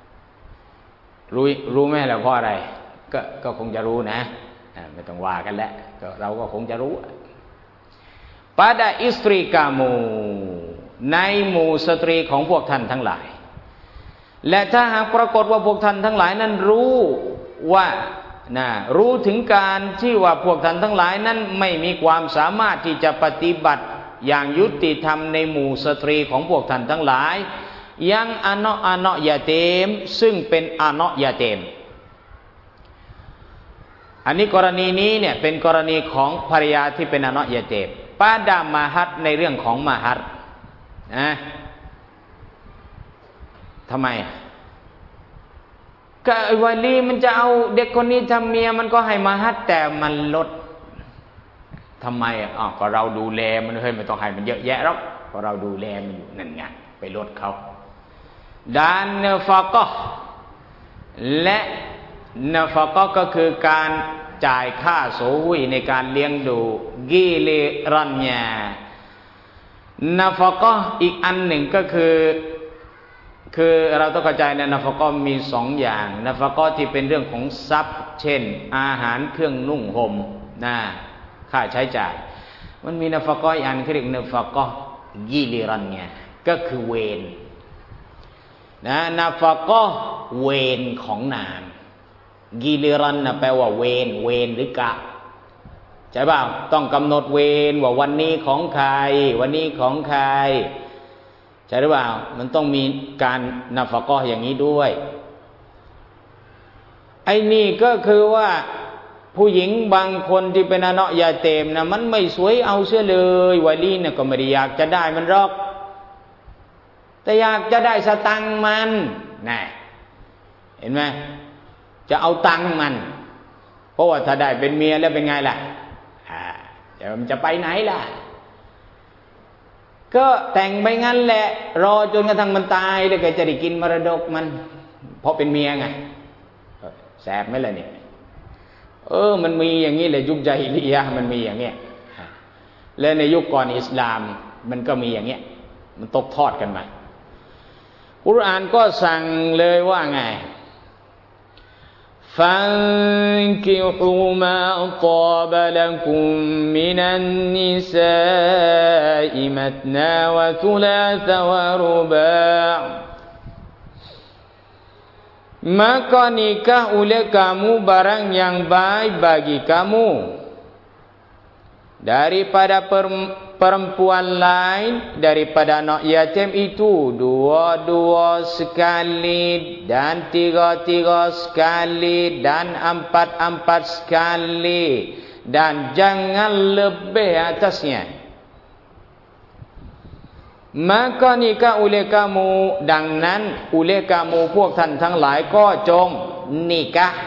Speaker 2: รู้ไหมล่ะเพราะอะไรก็คงจะรู้นะไม่ต้องว่ากันแล้วเราก็คงจะรู้ pada istri kamu ในหมู่สตรีของพวกท่านทั้งหลายและถ้าหากปรากฏว่าพวกท่านทั้งหลายนั้นรู้ว่ารู้ถึงการที่ว่าพวกท่านทั้งหลายนั้นไม่มีความสามารถที่จะปฏิบัติอย่างยุติธรรมในหมู่สตรีของพวกท่านทั้งหลายยังอเนาะยาเตมซึ่งเป็นอเนาะยาเตมอันนี้กรณีนี้เนี่ยเป็นกรณีของภรรยาที่เป็นอเนาะยาเตมปาดามาฮัดในเรื่องของมาฮัดนะทำไมก็วาลีมันจะเอาเด็กคนนี้ทำเมียมันก็ให้มาฮัดแต่มันลดทำไมก็เราดูแลมันเฮ้ยไม่ต้องให้มันเยอะแยะหรอกเพราะเราดูแลมันอยู่นั่นไงไปลดเขาด้านเนฟะกะและเนฟะกะก็คือการจ่ายค่าโสหุยในการเลี้ยงดูกิเลรัญญาเนฟะกะอีกอันหนึ่งก็คือเราต้องเข้าใจนะนัฟกะมีสองอย่างนัฟกะที่เป็นเรื่องของทรัพย์เช่นอาหารเครื่องนุ่งห่มค่าใช้จ่ายมันมีนัฟกะอีกอันเขาเรียกนัฟกะยิลิรันเนี่ยก็คือเวรนัฟกะเวรของนางยิลิรันแปลว่าเวรหรือกะใช่เปล่าต้องกำหนดเวรว่าวันนี้ของใครวันนี้ของใครใช่หรือเปล่ามันต้องมีการนัฟกะอย่างนี้ด้วยไอ้นี่ก็คือว่าผู้หญิงบางคนที่เป็นอเนาะยาเตมนะมันไม่สวยเอาเสียเลยวาลีเนี่ยก็ไม่ได้อยากจะได้มันหรอกแต่อยากจะได้สตังค์มันน่ะเห็นไหมจะเอาตังค์มันเพราะว่าถ้าได้เป็นเมียแล้วเป็นไงล่ะมันจะไปไหนล่ะก็แต่งไปงั้นแหละรอจนกระทั่งมันตายแล้วก็จะได้กินมรดกมันเพราะเป็นเมียไงแสบไหมล่ะเนี่ยมันมีอย่างนี้เลยยุคญะฮิลิยะห์มันมีอย่างเงี้ยและในยุคก่อนอิสลามมันก็มีอย่างเงี้ยมันตกทอดกันมากุรอานก็สั่งเลยว่าไงفانكحوا ما طاب لكم من النساء مثنى وثلاث ورباع maka nikah oleh kamu barang yang baik bagi kamu daripada perempuan lain daripada anak yatim itu dua-dua sekali dan tiga-tiga sekali dan empat-empat sekali dan jangan lebih atasnya maka nikah oleh kamu ดังนั้น oleh kamu พวกท่านทั้งหลายก็จงนิกะ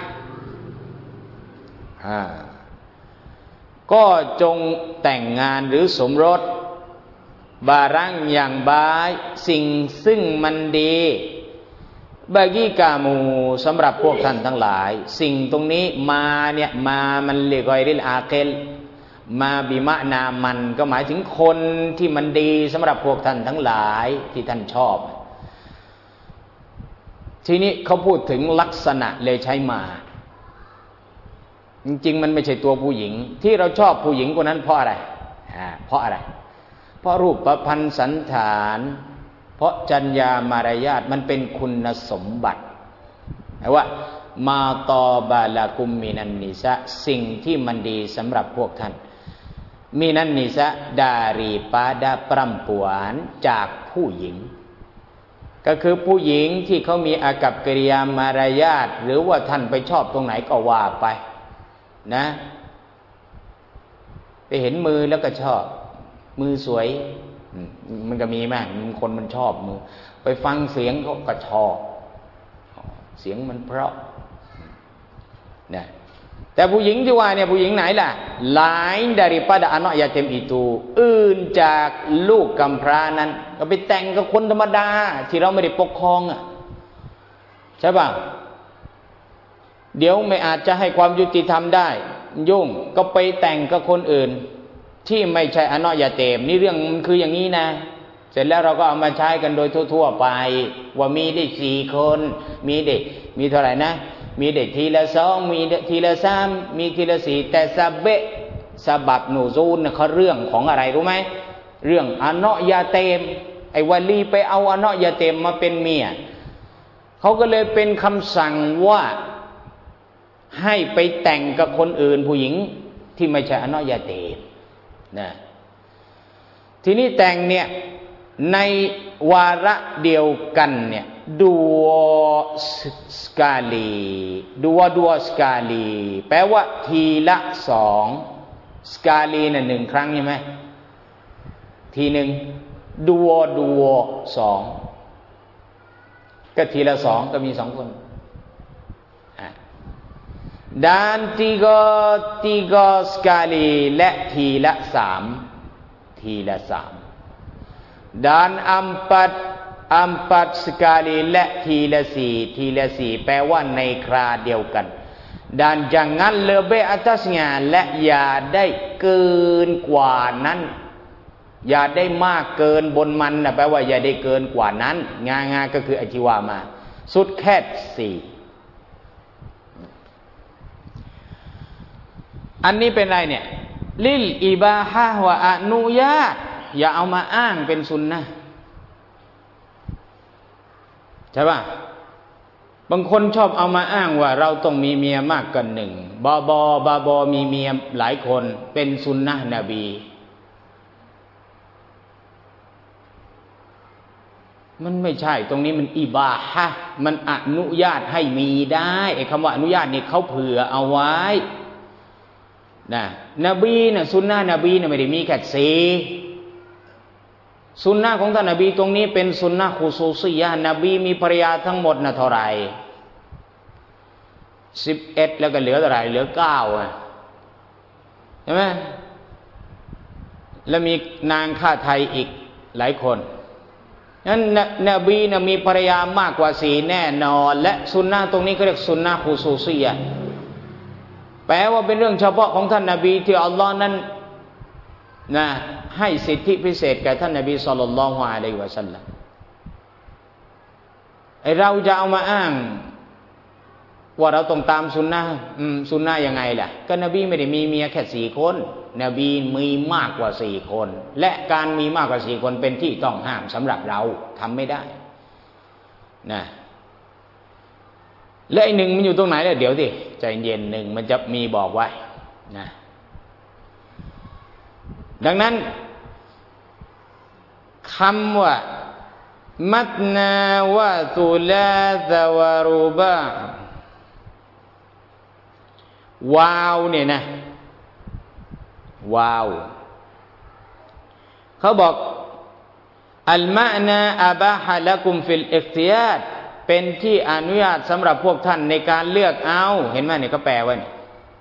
Speaker 2: ก็จงแต่งงานหรือสมรสบารังอย่างบายสิ่งซึ่งมันดีบากีกามูสำหรับพวกท่านทั้งหลายสิ่งตรงนี้มาเนี่ยมามันเรียกว่าริลอาเกลมาบิมะนามันก็หมายถึงคนที่มันดีสำหรับพวกท่านทั้งหลายที่ท่านชอบทีนี้เขาพูดถึงลักษณะเลยใช้มาจริงๆมันไม่ใช่ตัวผู้หญิงที่เราชอบผู้หญิงคนนั้นเพราะอะไรเพราะอะไรเพราะรูปพรรณสันฐานเพราะจรรยามารยาทมันเป็นคุณสมบัติว่ามาตอบาลากุมมินันนิสะสิ่งที่มันดีสำหรับพวกท่านมินันนิสะdaripada perempuanจากผู้หญิงก็คือผู้หญิงที่เขามีอากัปกิริยามารยาทหรือว่าท่านไปชอบตรงไหนก็ว่าไปนะไปเห็นมือแล้วก็ชอบมือสวยมันก็มีไหมคนมันชอบมือไปฟังเสียงเขาก็ชอบเสียงมันเพราะนะแต่ผู้หญิงที่ว่าเนี่ยผู้หญิงไหนล่ะlain daripada anak yatim itu อื่นจากลูกกำพร้านั้นก็ไปแต่งกับคนธรรมดาที่เราไม่ได้ปกครองใช่ป่ะเดี๋ยวไม่อาจจะให้ความยุติธรรมได้ยุ่งก็ไปแต่งกับคนอื่นที่ไม่ใช่อเนาะยาเตมนี่เรื่องมันคืออย่างนี้นะเสร็จแล้วเราก็เอามาใช้กันโดยทั่วๆไปว่ามีได้4คนมีเท่าไหร่นะมีเด็กทีละ2มีทีละ3มีทีละ4แต่ซาบับนูซูลเขาเรื่องของอะไรรู้ไหมเรื่องอเนาะยาเตมไอ้วาลีไปเอาอเนาะยาเตมมาเป็นเมียเขาก็เลยเป็นคำสั่งว่าให้ไปแต่งกับคนอื่นผู้หญิงที่ไม่ใช่อนุญาเตนะทีนี้แต่งเนี่ยในวาระเดียวกันเนี่ยดัวสกาลีดัวสกาลีแปลว่าทีละสองสกาลีน่ะหนึ่งครั้งใช่ไหมทีหนึ่งดัวสองก็ทีละสองก็มีสองคนdan tiga sekali และทีละสามdan empat sekali และทีละสี่แปลว่าในคราเดียวกัน dan jangan lebih atasnya และอย่าได้เกินกว่านั้นอย่าได้มากเกินบนมันนะแปลว่าอย่าได้เกินกว่านั้นงาก็คืออจิวามาสุดแค่สี่อันนี้เป็นอะไรเนี่ยลิลอิบาฮะวะอนุญาตอย่าเอามาอ้างเป็นซุนนะห์ใช่ป่ะบางคนชอบเอามาอ้างว่าเราต้องมีเมียมากกว่าหนึ่งบาบอมีเมียหลายคนเป็นซุนนะห์นบีมันไม่ใช่ตรงนี้มันอิบาฮะมันอนุญาตให้มีได้ไอ้คำว่าอนุญาตนี่เขาเผื่อเอาไว้นะนบีนะซุนนะห์นบีนะไม่ได้มีแค่สี่ซุนนะห์ของท่านนบีตรงนี้เป็นซุนนะห์คุซูซียะห์นบีมีภรรยาทั้งหมดนะเท่าไหร่11แล้วก็เหลือเท่าไหร่เหลือ9อ่ะใช่ไหมแล้วมีนางข้าไทยอีกหลายคนนั้นนบีนะมีภรรยามากกว่า4แน่นอนและซุนนะห์ตรงนี้ก็เรียกซุนนะห์คุซูซียะห์แปลว่าเป็นเรื่องเฉพาะของท่านนบีที่อัลลอฮ์นั้นนะให้สิทธิพิเศษแก่ท่านนบีศ็อลลัลลอฮุอะลัยฮิวะซัลลัมไอเราจะเอามาอ้างว่าเราต้องตามซุนนะห์ซุนนะห์ยังไงล่ะก็นบีไม่ได้มีเมียแค่4คนนบีมีมากกว่า4คนและการมีมากกว่า4คนเป็นที่ต้องห้ามสำหรับเราทำไม่ได้นะและไอ้หนึ่งมันอยู่ตรงไหนล่ะเดี๋ยวสิใจเย็นหนึ่งมันจะมีบอกไว้นะดังนั้นคำว่ามัตนาวะตุลาซะวะรุบะวาวเนี่ยนะวาวเขาบอกอัลมะนาอะบาฮะละกุมฟิลอิคติยารเป็นที่อนุญาตสำหรับพวกท่านในการเลือกเอาเห็นไหมเนี่ยก็แปลไว้เนี่ย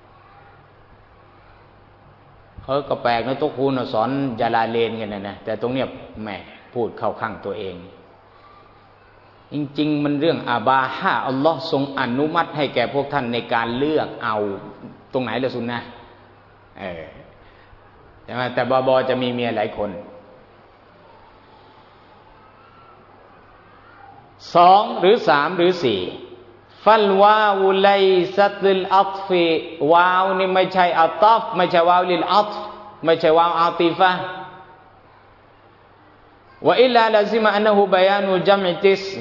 Speaker 2: เขาก็แปลกนะตุคูนสอนจาลาเลนกันนะแต่ตรงเนี้ยแหมพูดเข้าข้างตัวเองจริงๆมันเรื่องอาบาฮะอัลลอฮ์ทรงอนุมัติให้แก่พวกท่านในการเลือกเอาตรงไหนละซุนนะใช่ไหมแต่บอจะมีเมียหลายคน2หรือ3หรือ4ฟัลวาวุไลซัตลิลอัตฟิวาวนี่ไม่ใช่อัตฟไม่ใช่วาวลิลอัตฟไม่ใช่วาวอาติฟะวะอิลลาลาซิมะอันนะฮูบะยานุจัมอิติส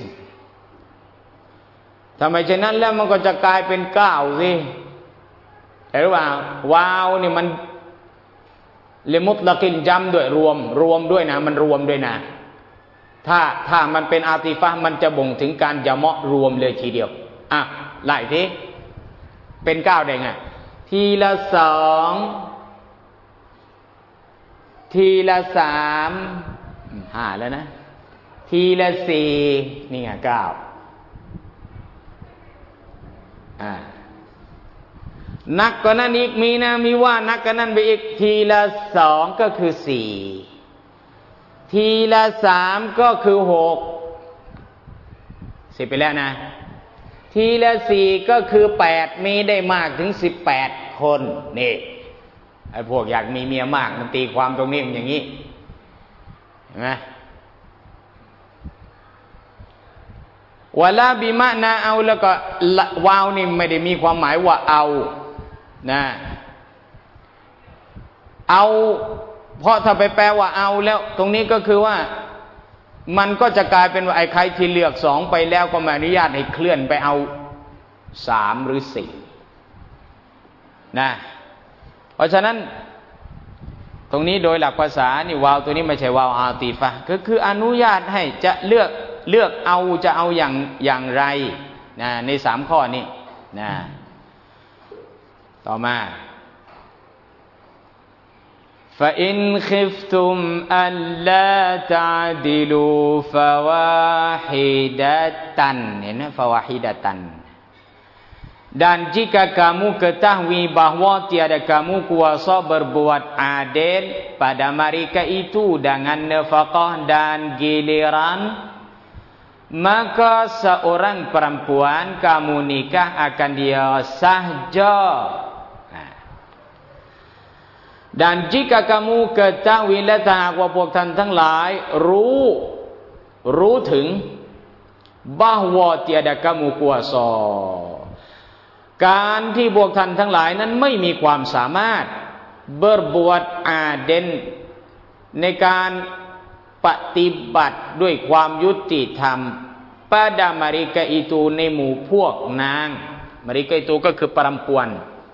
Speaker 2: ถ้าไม่เช่นนั้นแล้วมันก็จะกลายเป็น9สิเห็นหรือเปล่าวาวนี่มันลิมุตละกินจัมด้วยรวมด้วยนะมันรวมด้วยนะถ้ามันเป็นอาติฟะมันจะบ่งถึงการยะเมาะรวมเลยทีเดียวอ่ะไล่ทีเป็น9ได้ไงทีละ2ทีละ3 5แล้วนะทีละ4นี่ไง9นักกว่านั้นอีกมีว่านักกว่านั้นไปอีกทีละ2ก็คือ4ทีละ3ก็คือ6 10ไปแล้วนะทีละ4ก็คือ8มีได้มากถึง18คนนี่ไอ้พวกอยากมีเมียมากมันตีความตรงนี้อย่างนี้เห็นไหมวะลาบิมะนาเอาแล้วก็วาวนี่ไม่ได้มีความหมายว่าเอานะเอาเพราะถ้าไปแปลว่าเอาแล้วตรงนี้ก็คือว่ามันก็จะกลายเป็นว่าไอ้ใครที่เลือกสองไปแล้วก็ไม่อนุญาตให้เคลื่อนไปเอาสามหรือสี่นะเพราะฉะนั้นตรงนี้โดยหลักภาษานี่วาวตัวนี้ไม่ใช่วาวอาติฟะคืออนุญาตให้จะเลือกเอาจะเอาอย่างไรนะในสามข้อนี้นะต่อมาفإن خفتم ألا تعدلوا فواحدة เห็นไหม فواحدة dan jika kamu ketahui bahwa tiada kamu kuasa berbuat adil pada mereka itu dengan nafkah dan giliran, maka seorang perempuan kamu nikah akan dia sahaja. Dan jika kamu ketahui และถ้าหากว่าพวกท่านทั้งหลายรู้ถึง bahwa tiada kamu kuasa การที่พวกท่านทั้งหลายนั้นไม่มีความสามารถ berbuat adil ในการปฏิบัติด้วยความยุติธรรม pada mereka itu ในหมู่พวกนาง mereka itu ก็คือperempuan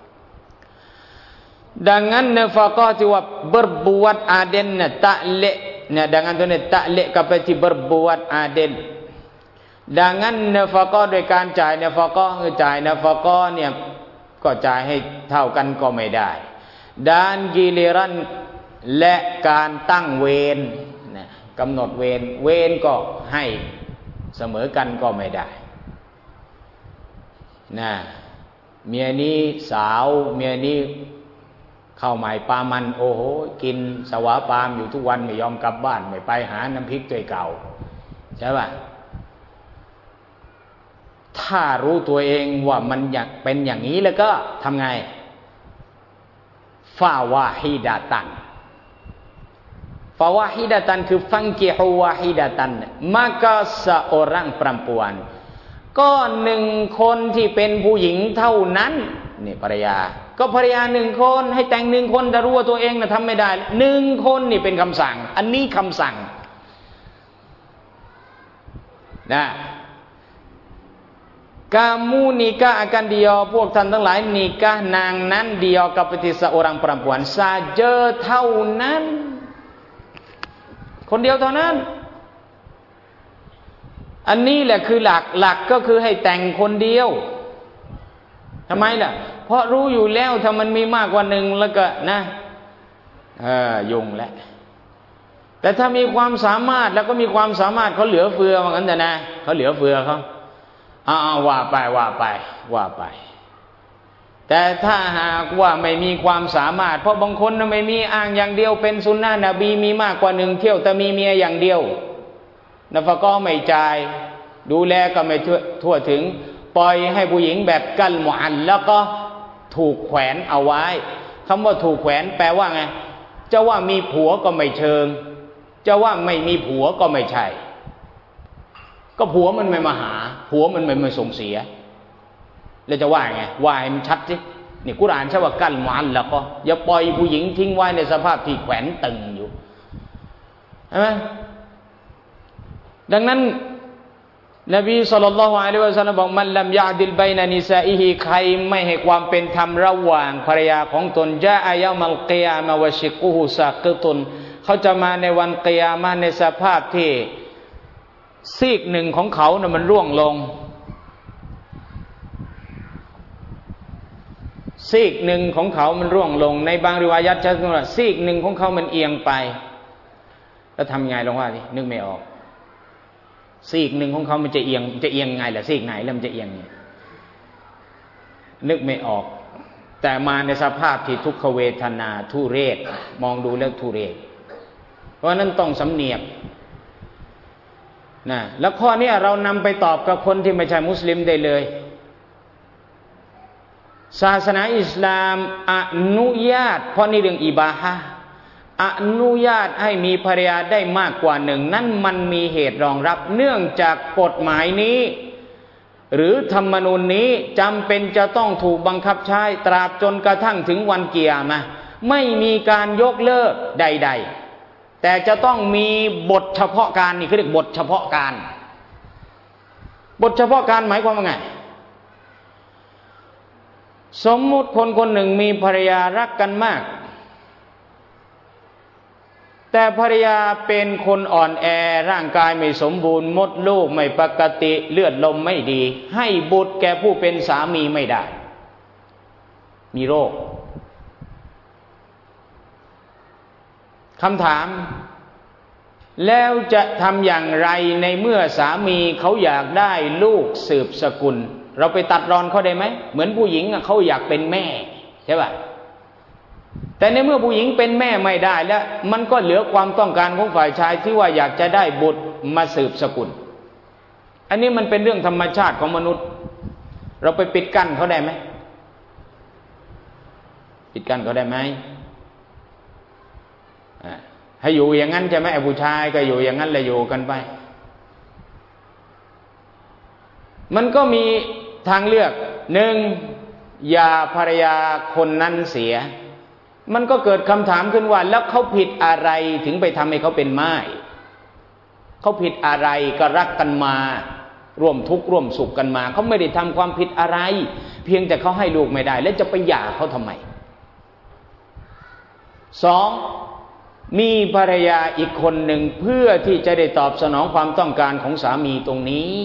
Speaker 2: dengan nafkahที่ว่า berbuat adil นะ ta'liq นะ dengan ตัวนี้ ta'liq กับที่ berbuat adil dengan nafkah โดยการจ่าย nafkah คือจ่าย nafkah เนี่ยก็จ่ายให้เท่ากันก็ไม่ได้ dan giliran และการตั้งเวรนะกำหนดเวรก็ให้เสมอกันก็ไม่ได้นะเมียนี้สาวเมียนี้ข้าวใหม่ปลามันโอ้โหกินสวาปามอยู่ทุกวันไม่ยอมกลับบ้านไม่ไปหาน้ำพริกตัวเก่าใช่ป่ะถ้ารู้ตัวเองว่ามันอยากเป็นอย่างนี้แล้วก็ทำไงฟาวาฮิดะตันคือฟังกิฮูวาฮิดะตัน maka seorang perempuan ก็หนึ่งคนที่เป็นผู้หญิงเท่านั้นนี่ภรรยาก็ภรรยาหนึ่งคนให้แต่งหนึ่งคนแต่รู้ว่าตัวเองน่ะทำไม่ได้หนึ่งคนนี่เป็นคำสั่งอันนี้คำสั่งนะ kamu nikah akan dia พวกท่านทั้งหลายนิกะห์นางนั้น dia กับseorang perempuan saja เท่านั้นคนเดียวเท่านั้นอันนี้แหละคือหลักก็คือให้แต่งคนเดียวทำไมล่ะเพราะรู้อยู่แล้วถ้ามันมีมากกว่าหนึ่งแล้วก็นะยุ่งแหละแต่ถ้ามีความสามารถแล้วก็มีความสามารถเขาเหลือเฟือว่างั้นแต่นะเขาเหลือเฟือเขาว่าไปแต่ถ้าหากว่าไม่มีความสามารถเพราะบางคนไม่มีอ้างอย่างเดียวเป็นสุนนะนบีมีมากกว่าหนึ่งเที่ยวแต่มีเมียอย่างเดียวนะฟะก็ไม่จ่ายดูแลก็ไม่ทั่วถึงปล่อยให้ผู้หญิงแบบกัลมุอัลแล้วก็ถูกแขวนเอาไว้คำว่าถูกแขวนแปลว่าไงจะว่ามีผัวก็ไม่เชิงจะว่าไม่มีผัวก็ไม่ใช่ก็ผัวมันไม่มาหาผัวมันไม่ส่งเสียแล้วจะว่าไงว่าให้มันชัดสินี่กุรอานใช้ว่ากัลมุอัลแล้วก็อย่าปล่อยผู้หญิงทิ้งไว้ในสภาพที่แขวนตึงอยู่ใช่ไหมดังนั้นนบีศ็อลลัลลอฮุอะลัยฮิวะซัลลัมบอกมันลัมยะดิลบัยนะนิซาอิฮิใครไม่ให้ความเป็นธรรมระหว่างภรรยาของตนญาอะยอมัลกิยามะฮ์วะชิกุฮุซากิตุนเขาจะมาในวันกิยามะฮ์ในสภาพที่ซีกหนึ่งของเขาน่ะมันร่วงลงซีกหนึ่งของเขามันร่วงลงในบางริวายัตใช้คำว่าซีกหนึ่งของเขามันเอียงไปแล้วทำยังไงลองว่าดินึกไม่ออกซีกหนึ่งของเขามันจะเอียงไงล่ะซีกไหนแล้วมันจะเอียงเนี่ยนึกไม่ออกแต่มาในสภาพที่ทุกขเวทนาทุเรศมองดูแล้วทุเรศเพราะนั้นต้องสำเนียกนะแล้วข้อนี้เรานำไปตอบกับคนที่ไม่ใช่มุสลิมได้เลยศาสนาอิสลามอนุญาตเพราะนี่เรื่องอิบาฮะห์อนุญาตให้มีภรรยาได้มากกว่าหนึ่งนั้นมันมีเหตุรองรับเนื่องจากกฎหมายนี้หรือธรรมนูญนี้จำเป็นจะต้องถูกบังคับใช้ตราบจนกระทั่งถึงวันกิยามะห์ไม่มีการยกเลิกใดๆแต่จะต้องมีบทเฉพาะการนี่เขาเรียกบทเฉพาะการบทเฉพาะการหมายความว่าไงสมมุติคนคนหนึ่งมีภรรยารักกันมากแต่ภรรยาเป็นคนอ่อนแอร่างกายไม่สมบูรณ์มดลูกไม่ปกติเลือดลมไม่ดีให้บุตรแก่ผู้เป็นสามีไม่ได้มีโรคคำถามแล้วจะทำอย่างไรในเมื่อสามีเขาอยากได้ลูกสืบสกุลเราไปตัดรอนเขาได้ไหมเหมือนผู้หญิงเขาอยากเป็นแม่ใช่ป่ะแต่ในเมื่อผู้หญิงเป็นแม่ไม่ได้แล้วมันก็เหลือความต้องการของฝ่ายชายที่ว่าอยากจะได้บุตรมาสืบสกุลอันนี้มันเป็นเรื่องธรรมชาติของมนุษย์เราไปปิดกั้นเขาได้ไหมปิดกั้นเขาได้ไหมให้อยู่อย่างนั้นใช่ไหมไอ้ผู้ชายก็อยู่อย่างนั้นเลยอยู่กันไปมันก็มีทางเลือกหนึ่งอย่าภรรยาคนนั้นเสียมันก็เกิดคำถามขึ้นว่าแล้วเขาผิดอะไรถึงไปทำให้เขาเป็นม่ายเขาผิดอะไรก็รักกันมาร่วมทุกข์ร่วมสุขกันมาเขาไม่ได้ทำความผิดอะไรเพียงแต่เขาให้ลูกไม่ได้แล้วจะไปหย่าเขาทำไมสองมีภรรยาอีกคนหนึ่งเพื่อที่จะได้ตอบสนองความต้องการของสามีตรงนี้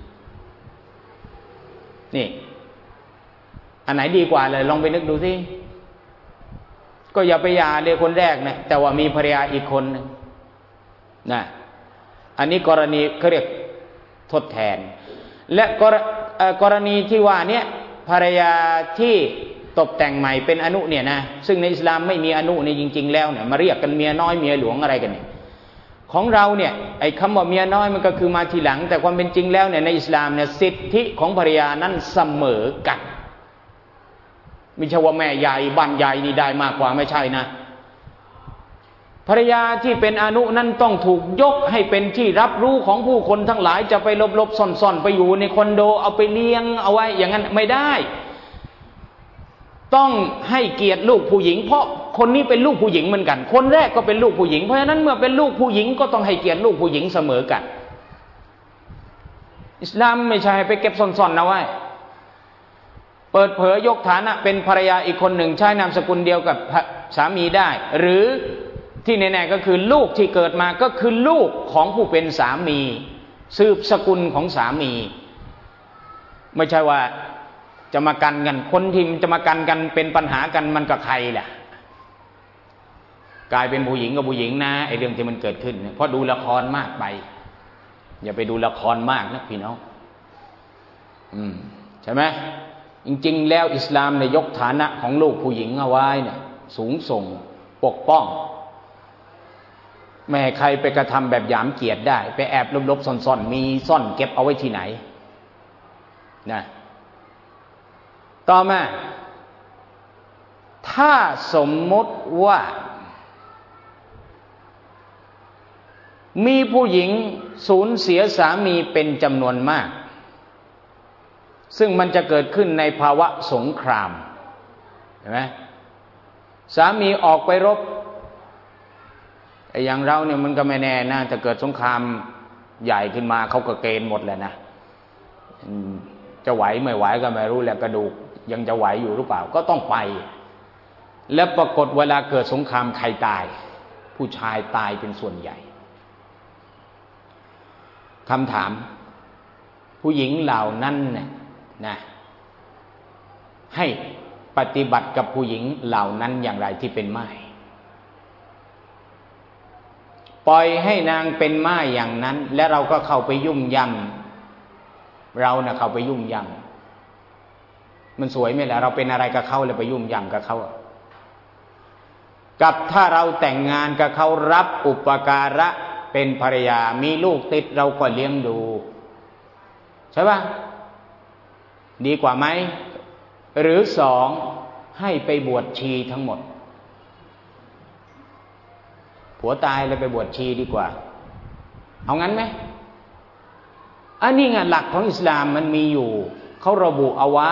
Speaker 2: นี่อันไหนดีกว่าเลยลองไปนึกดูสิก็อย่าไปหย่าเลยคนแรกนะแต่ว่ามีภรรยาอีกคนนึงนะอันนี้กรณีเขาเรียกทดแทนและกรณีที่ว่านี้ภรรยาที่ตกแต่งใหม่เป็นอนุเนี่ยนะซึ่งในอิสลามไม่มีอนุในจริงๆแล้วเนี่ยมาเรียกกันเมียน้อยเมียหลวงอะไรกันเนี่ยของเราเนี่ยไอ้คำว่าเมียน้อยมันก็คือมาทีหลังแต่ความเป็นจริงแล้วเนี่ยในอิสลามเนี่ยสิทธิของภรรยานั้นเสมอกันไม่ใช่ว่าแม่ใหญ่บ้านใหญ่นี่ได้มากกว่าไม่ใช่นะภรรยาที่เป็นอนุนั้นต้องถูกยกให้เป็นที่รับรู้ของผู้คนทั้งหลายจะไปลบๆซ่อนๆไปอยู่ในคอนโดเอาไปเลี้ยงเอาไว้อย่างนั้นไม่ได้ต้องให้เกียรติลูกผู้หญิงเพราะคนนี้เป็นลูกผู้หญิงเหมือนกันคนแรกก็เป็นลูกผู้หญิงเพราะฉะนั้นเมื่อเป็นลูกผู้หญิงก็ต้องให้เกียรติลูกผู้หญิงเสมอกันอิสลามไม่ใช่ไปเก็บซ่อนๆนะไว้เปิดเผยยกฐานะเป็นภรรยาอีกคนหนึ่งใช้นามสกุลเดียวกับสามีได้หรือที่แน่ๆก็คือลูกที่เกิดมาก็คือลูกของผู้เป็นสามีสืบสกุลของสามีไม่ใช่ว่าจะมากันคนที่จะมากันเป็นปัญหากันมันกับใครแหละกลายเป็นผู้หญิงกับผู้หญิงนะไอ้เรื่องที่มันเกิดขึ้นเพราะดูละครมากไปอย่าไปดูละครมากนะพี่น้องใช่ไหมจริงๆแล้วอิสลามเนี่ยยกฐานะของลูกผู้หญิงเอาไว้เนี่ยสูงส่งปกป้องไม่ให้ใครไปกระทำแบบหยามเกียรติได้ไปแอบลบๆซ่อนๆมีซ่อนเก็บเอาไว้ที่ไหนนะต่อมาถ้าสมมติว่ามีผู้หญิงสูญเสียสามีเป็นจำนวนมากซึ่งมันจะเกิดขึ้นในภาวะสงครามเห็นไหมสามีออกไปรบอย่างเราเนี่ยมันก็ไม่แน่นะถ้าเกิดสงครามใหญ่ขึ้นมาเขาก็เกณฑ์หมดเลยนะจะไหวไม่ไหวก็ไม่รู้แหละกระดูกยังจะไหวอยู่หรือเปล่าก็ต้องไปแล้วปรากฏเวลาเกิดสงครามใครตายผู้ชายตายเป็นส่วนใหญ่คำถามผู้หญิงเหล่านั้นเนี่ยนะให้ปฏิบัติกับผู้หญิงเหล่านั้นอย่างไรที่เป็นม่ายปล่อยให้นางเป็นม่ายอย่างนั้นและเราก็เข้าไปยุ่งย่ำเราน่ะเข้าไปยุ่งย่ำมันสวยไหมล่ะเราเป็นอะไรกับเขาแล้วไปยุ่งย่ำกับเขากับถ้าเราแต่งงานกับเขารับอุปการะเป็นภรรยามีลูกติดเราก็เลี้ยงดูใช่ป่ะดีกว่าไหมหรือสองให้ไปบวชชีทั้งหมดผัวตายเลยไปบวชชีดีกว่าเอางั้นไหมอันนี้ไงหลักของอิสลามมันมีอยู่เขาระบุเอาไว้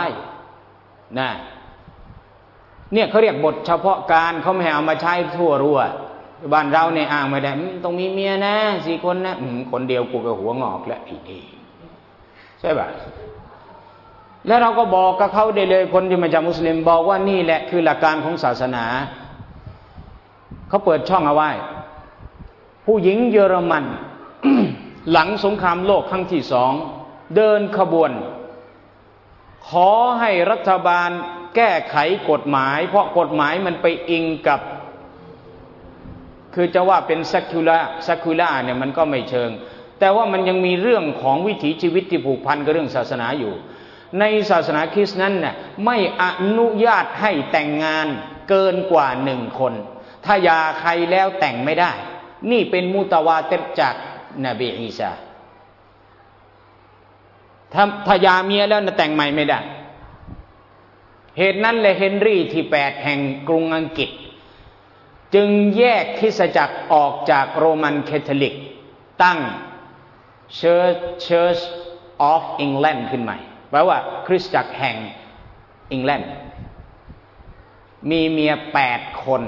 Speaker 2: นะเนี่ยเขาเรียกบทเฉพาะการเขาไม่ให้เอามาใช้ทั่วรั่วบ้านเราเนี่ยอ้างไม่ได้ต้องมีเมียนะ4 คนนะคนเดียวกูก็หัวงอกแล้วไอ้นี่ใช่ป่ะแล้วเราก็บอกกับเขาได้เลยคนที่มาจากมุสลิมบอกว่านี่แหละคือหลักการของศาสนาเขาเปิดช่องเอาไว้ผู้หญิงเยอรมัน หลังสงครามโลกครั้งที่2เดินขบวนขอให้รัฐบาลแก้ไขกฎหมายเพราะกฎหมายมันไปอิงกับคือจะว่าเป็นเซคูล่าเนี่ยมันก็ไม่เชิงแต่ว่ามันยังมีเรื่องของวิถีชีวิตที่ผูกพันกับเรื่องศาสนาอยู่ในศาสนาคริสต์นั้นน่ะไม่อนุญาตให้แต่งงานเกินกว่า1 คนถ้าหย่าใครแล้วแต่งไม่ได้นี่เป็นมุตาวาติรจากนบีอีสาถ้าหย่าเมียแล้วแต่งใหม่ไม่ได้เหตุนั้นเลยเฮนรี่ที่8แห่งกรุงอังกฤษจึงแยกคริสตจักรออกจากโรมันคาทอลิกตั้ง Church of England ขึ้นใหม่แปลว่าคริสตจักรแห่งอังกฤษมีเมีย8 คน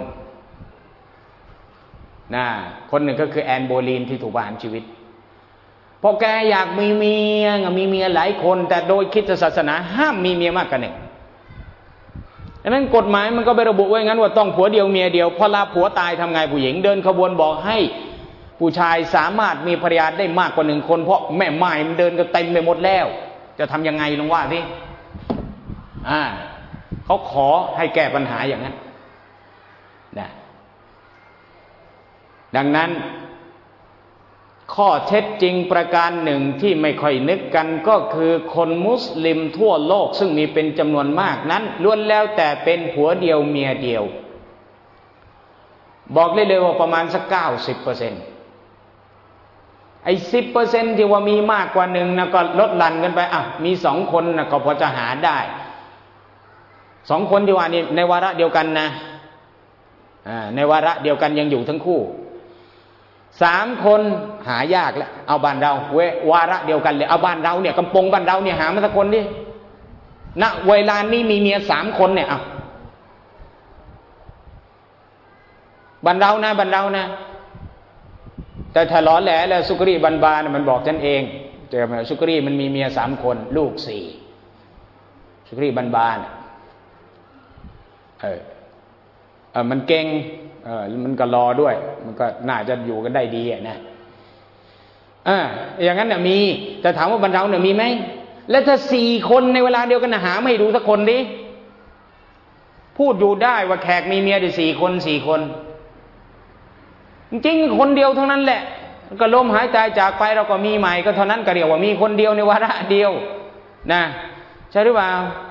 Speaker 2: นะคนหนึ่งก็คือแอนโบลีนที่ถูกประหารชีวิตเพราะแกอยากมีเมียหลายคนแต่โดยคริสตศาสนาห้ามมีเมียมากกว่า1ดังนั้นกฎหมายมันก็ไประบุไว้งั้นว่าต้องผัวเดียวเมียเดียวพอลาผัวตายทำไงผู้หญิงเดินขบวนบอกให้ผู้ชายสามารถมีภรรยาได้มากกว่า1 คนเพราะแม่ไม้มันเดินกันเต็มไปหมดแล้วจะทำยังไงลองว่าสิเขาขอให้แก้ปัญหาอย่างนั้นนะดังนั้นข้อเท็จจริงประการหนึ่งที่ไม่ค่อยนึกกันก็คือคนมุสลิมทั่วโลกซึ่งมีเป็นจำนวนมากนั้นล้วนแล้วแต่เป็นผัวเดียวเมียเดียวบอกได้เลยว่าประมาณสัก 90%ไอ้ 10% ที่ว่ามีมากกว่า1นะก็ลดหลั่นกันไปมี2 คนนะก็พอจะหาได้2 คนที่ว่านี่ในวาระเดียวกันนะในวาระเดียวกันยังอยู่ทั้งคู่3 คนหายากแล้วเอาบ้านเราวาระเดียวกันเลยเอาบ้านเราเนี่ยกำปงบ้านเราเนี่ยหามาสักคนดิณเวลานี้มีเมีย3 คนเนี่ยบ้านเรานะแต่ถ้าล้อแหลแล้วสุกรีบันบาเนี่ยมันบอกฉันเองเจอมาสุกรีมันมีเมีย3 คนลูก4สุกรีบันบาเนี่ยมันเก่งมันก็รอด้วยมันก็น่าจะอยู่กันได้ดีนะอย่างนั้นน่ะมีแต่ถามว่าบรรดาเนี่ยมีไหมแล้วถ้า4 คนในเวลาเดียวกันหาไม่ดูสักคนดิพูดอยู่ได้ว่าแขกมีเมียได้4 คนจริงๆคนเดียวเท่านั้นแหละก็ล้มหายใจจากไปเราก็มีใหม่ก็เท่านั้นก็เรียกว่ามีคนเดียวในวาระเดียวนะใช่หรือเปล่า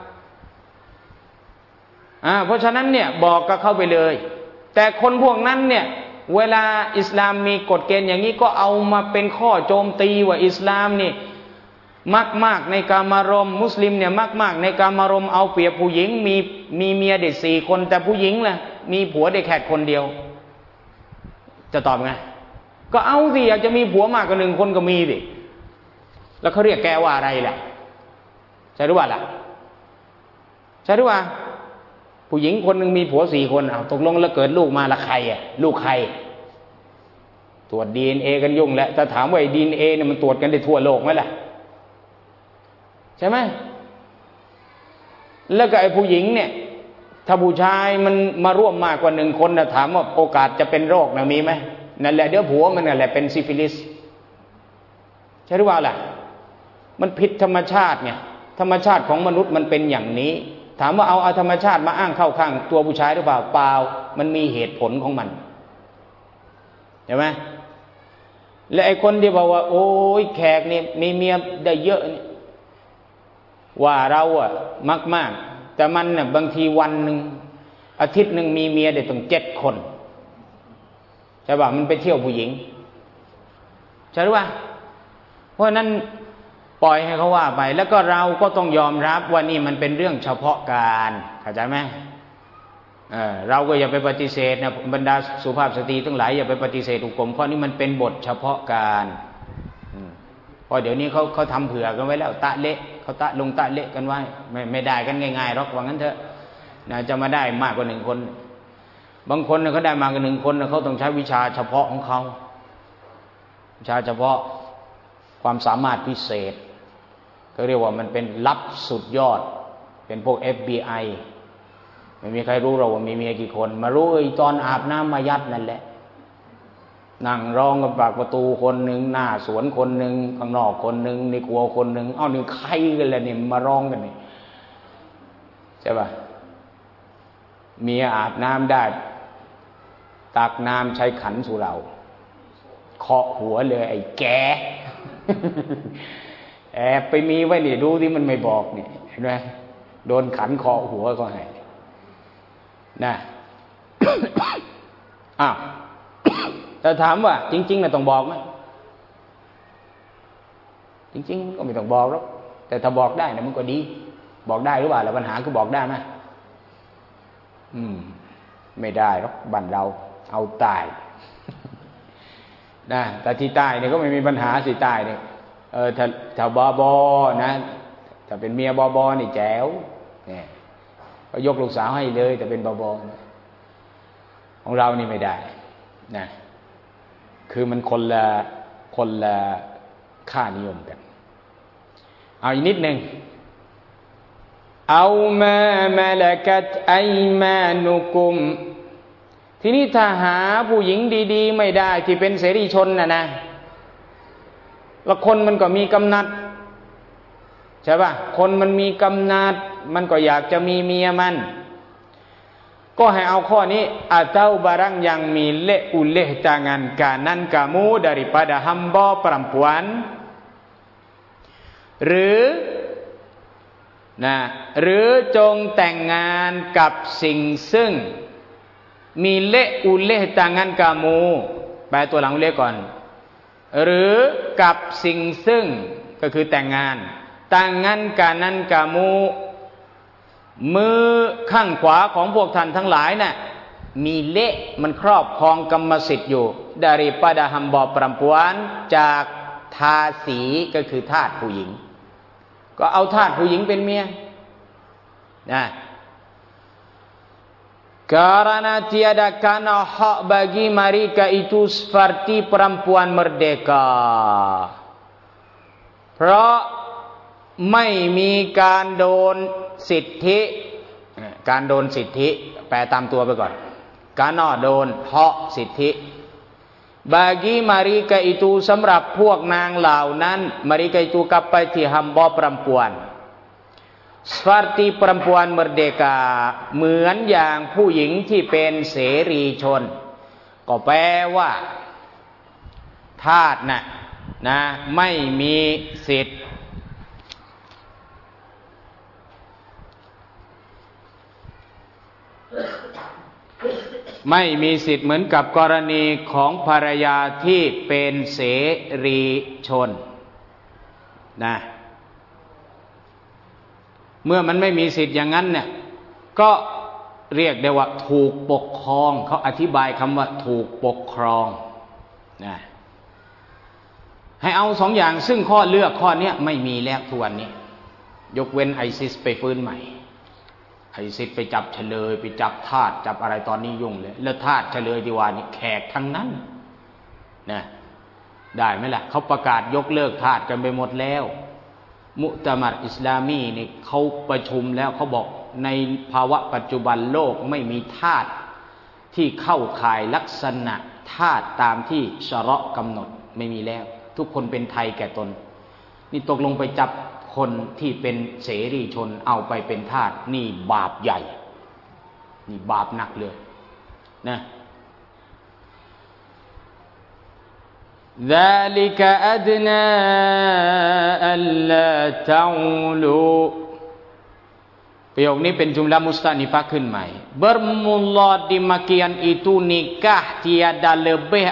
Speaker 2: เพราะฉะนั้นเนี่ยบอกก็เข้าไปเลยแต่คนพวกนั้นเนี่ยเวลาอิสลามมีกฎเกณฑ์อย่างนี้ก็เอามาเป็นข้อโจมตีว่าอิสลามนี่มากในกามารมณ์มุสลิมเนี่ยมากในกามารมณ์เอาเปรียบผู้หญิงมีเมียได้4 คนแต่ผู้หญิงล่ะมีผัวได้แค่คนเดียวจะตอบไงก็เอาสิอยากจะมีผัวมากกว่า1 คนก็มีสิแล้วเขาเรียกแกว่าอะไรล่ะใช่หรือเปล่าใช่หรือเปล่าผู้หญิงคนหนึ่งมีผัว4 คนตกลงแล้วเกิดลูกมาละใครลูกใครตรวจ DNA กันยุ่งแล้วแต่ถามว่า DNA เนี่ยมันตรวจกันได้ทั่วโลกไหมล่ะใช่ไหมแล้วก็ไอ้ผู้หญิงเนี่ยถ้าผู้ชายมันมาร่วมมากกว่า1 คนนะถามว่าโอกาสจะเป็นโรคนะมีไหมนั่นแหละเดี๋ยวผัวมันนั่นแหละเป็นซิฟิลิสใช่หรือเปล่าล่ะมันผิดธรรมชาติเนี่ยธรรมชาติของมนุษย์มันเป็นอย่างนี้ถามว่าเอาธรรมชาติมาอ้างเข้าข้างตัวผู้ชายหรือเปล่าเปล่ามันมีเหตุผลของมันเห็นไหมและไอ้คนที่บอกว่าโอ้ยแขกนี่มีเมียได้เยอะว่าเรามากแต่มันเนี่ยบางทีวันหนึ่งอาทิตย์หนึ่งมีเมียได้ถึง7 คนใช่ป่ะมันไปเที่ยวผู้หญิงใช่หรือเปล่าเพราะนั้นปล่อยให้เขาว่าไปแล้วก็เราก็ต้องยอมรับว่านี่มันเป็นเรื่องเฉพาะการเข้าใจไหมเราก็อย่าไปปฏิเสธนะบรรดาสุภาพสตรีทั้งหลายอย่าไปปฏิเสธถูกกลมเพราะนี่มันเป็นบทเฉพาะการเพราะเดี๋ยวนี้เขาทำเผื่อกันไว้แล้วตะเละเขาตะเละกันไว้ไม่ได้กันง่ายๆหรอกว่างั้นเถอะนะจะมาได้มากกว่า1 คนบางคนเขาได้มากัน1 คนเขาต้องใช้วิชาเฉพาะของเขาวิชาเฉพาะความสามารถพิเศษก็เรียกว่ามันเป็นลับสุดยอดเป็นพวก FBI ไม่มีใครรู้เราว่ามีเมียกี่คนมารู้ตอนอาบน้ำมายัดนั่นแหละนั่งร้องกันปากประตูคนหนึ่งหน้าสวนคนหนึ่งข้างนอกคนหนึ่งในครัวคนหนึ่งเอาหนึ่งใครกันล่ะเนี่ยมาร้องกันนี่ใช่ป่ะเมียอาบน้ำได้ตักน้ำใช้ขันสุเหร่าเคาะหัวเลยไอ้แก แอบไปมีไว้นี่ดูที่มันไม่บอกนี่เห็นไหมโดนขันเคาะหัวก็ให้นะ อ้าวแต่ถามว่าจริงๆน่ะต้องบอกไหมจริงๆก็ไม่ต้องบอกหรอกแต่ถ้าบอกได้นะมันก็ดีบอกได้หรือเปล่าแล้วปัญหาคือบอกได้ไหมไม่ได้หรอกบ้านเราเอาตาย นะแต่ที่ใต้เนี่ยก็ไม่มีปัญหาสิใต้เนี่ยถ้าบนะถ้าเป็นเมียบนี่แจ๋วเนี่ยก็ยกลูกสาวให้เลยแต่เป็นบของเรานี่ไม่ได้นะคือมันคนละค่านิยมกันเอาอีกนิดนึงเอามามาลกัตไอมานุกุมทีนี้ถ้าหาผู้หญิงดีๆไม่ได้ที่เป็นเสรีชนนะแล้วคนมันก็มีกำนัดใช่ป่ะคนมันมีกำนัดมันก็อยากจะมีเมียมันก็ให้เอาข้อนี้atau barang yang milik oleh tangan kanan kamu daripada hamba perempuan หรือจงแต่งงานกับสิ่งซึ่งมีเละอุเลต่างงานกามูแปลตัวหลังเละก่อนหรือกับสิ่งซึ่งก็คือแต่งงานต่างงานกานั้นกามูมือข้างขวาของพวกท่านทั้งหลายน่ะมีเละมันครอบครองกรรมสิทธิ์อยู่ daripada hamba perempuan จากทาสีก็คือทาสผู้หญิงก็เอาทาสผู้หญิงเป็นเมียนะ karena tiada kana hak bagi mereka itu seperti perempuan merdeka เพราะไม่มีการโดนสิทธิแปลตามตัวไปก่อนการโดนฮะสิทธิ bagi mereka itu สำหรับพวกนางเหล่านั้น mereka itu kapati hamba perempuan seperti perempuan merdeka เหมือนอย่างผู้หญิงที่เป็นเสรีชนก็แปลว่าทาสนะไม่มีสิทธิ์ไม่มีสิทธิ์เหมือนกับกรณีของภรรยาที่เป็นเสรีชนนะเมื่อมันไม่มีสิทธิ์อย่างนั้นเนี่ยก็เรียกได้ว่าถูกปกครองเขาอธิบายคำว่าถูกปกครองนะให้เอา2 อย่างซึ่งข้อเลือกข้อนี้ไม่มีแล้วทุกวันนี้ยกเว้นไอซิสไปฟื้นใหม่ไอซิสไปจับเฉลยไปจับทาสจับอะไรตอนนี้ยุ่งเลยแล้วทาสเฉลยที่ว่านี่แขกทั้งนั้นนะได้ไหมล่ะเขาประกาศยกเลิกทาสกันไปหมดแล้วมุตะมัดอิสลามีนี่เขาประชุมแล้วเขาบอกในภาวะปัจจุบันโลกไม่มีทาสที่เข้าข่ายลักษณะทาสตามที่ชะเราะห์กำหนดไม่มีแล้วทุกคนเป็นไทยแก่ตนนี่ตกลงไปจับคนที่เป็นเสรีชนเอาไปเป็นทาสนี่บาปใหญ่นี่บาปหนักเลยนะ ذلك أدنى ألا تعولوا ประโยคนี้เป็นจุมละมุสตานิฟะขึ้นใหม่ bermula demikian itu nikah tiada lebih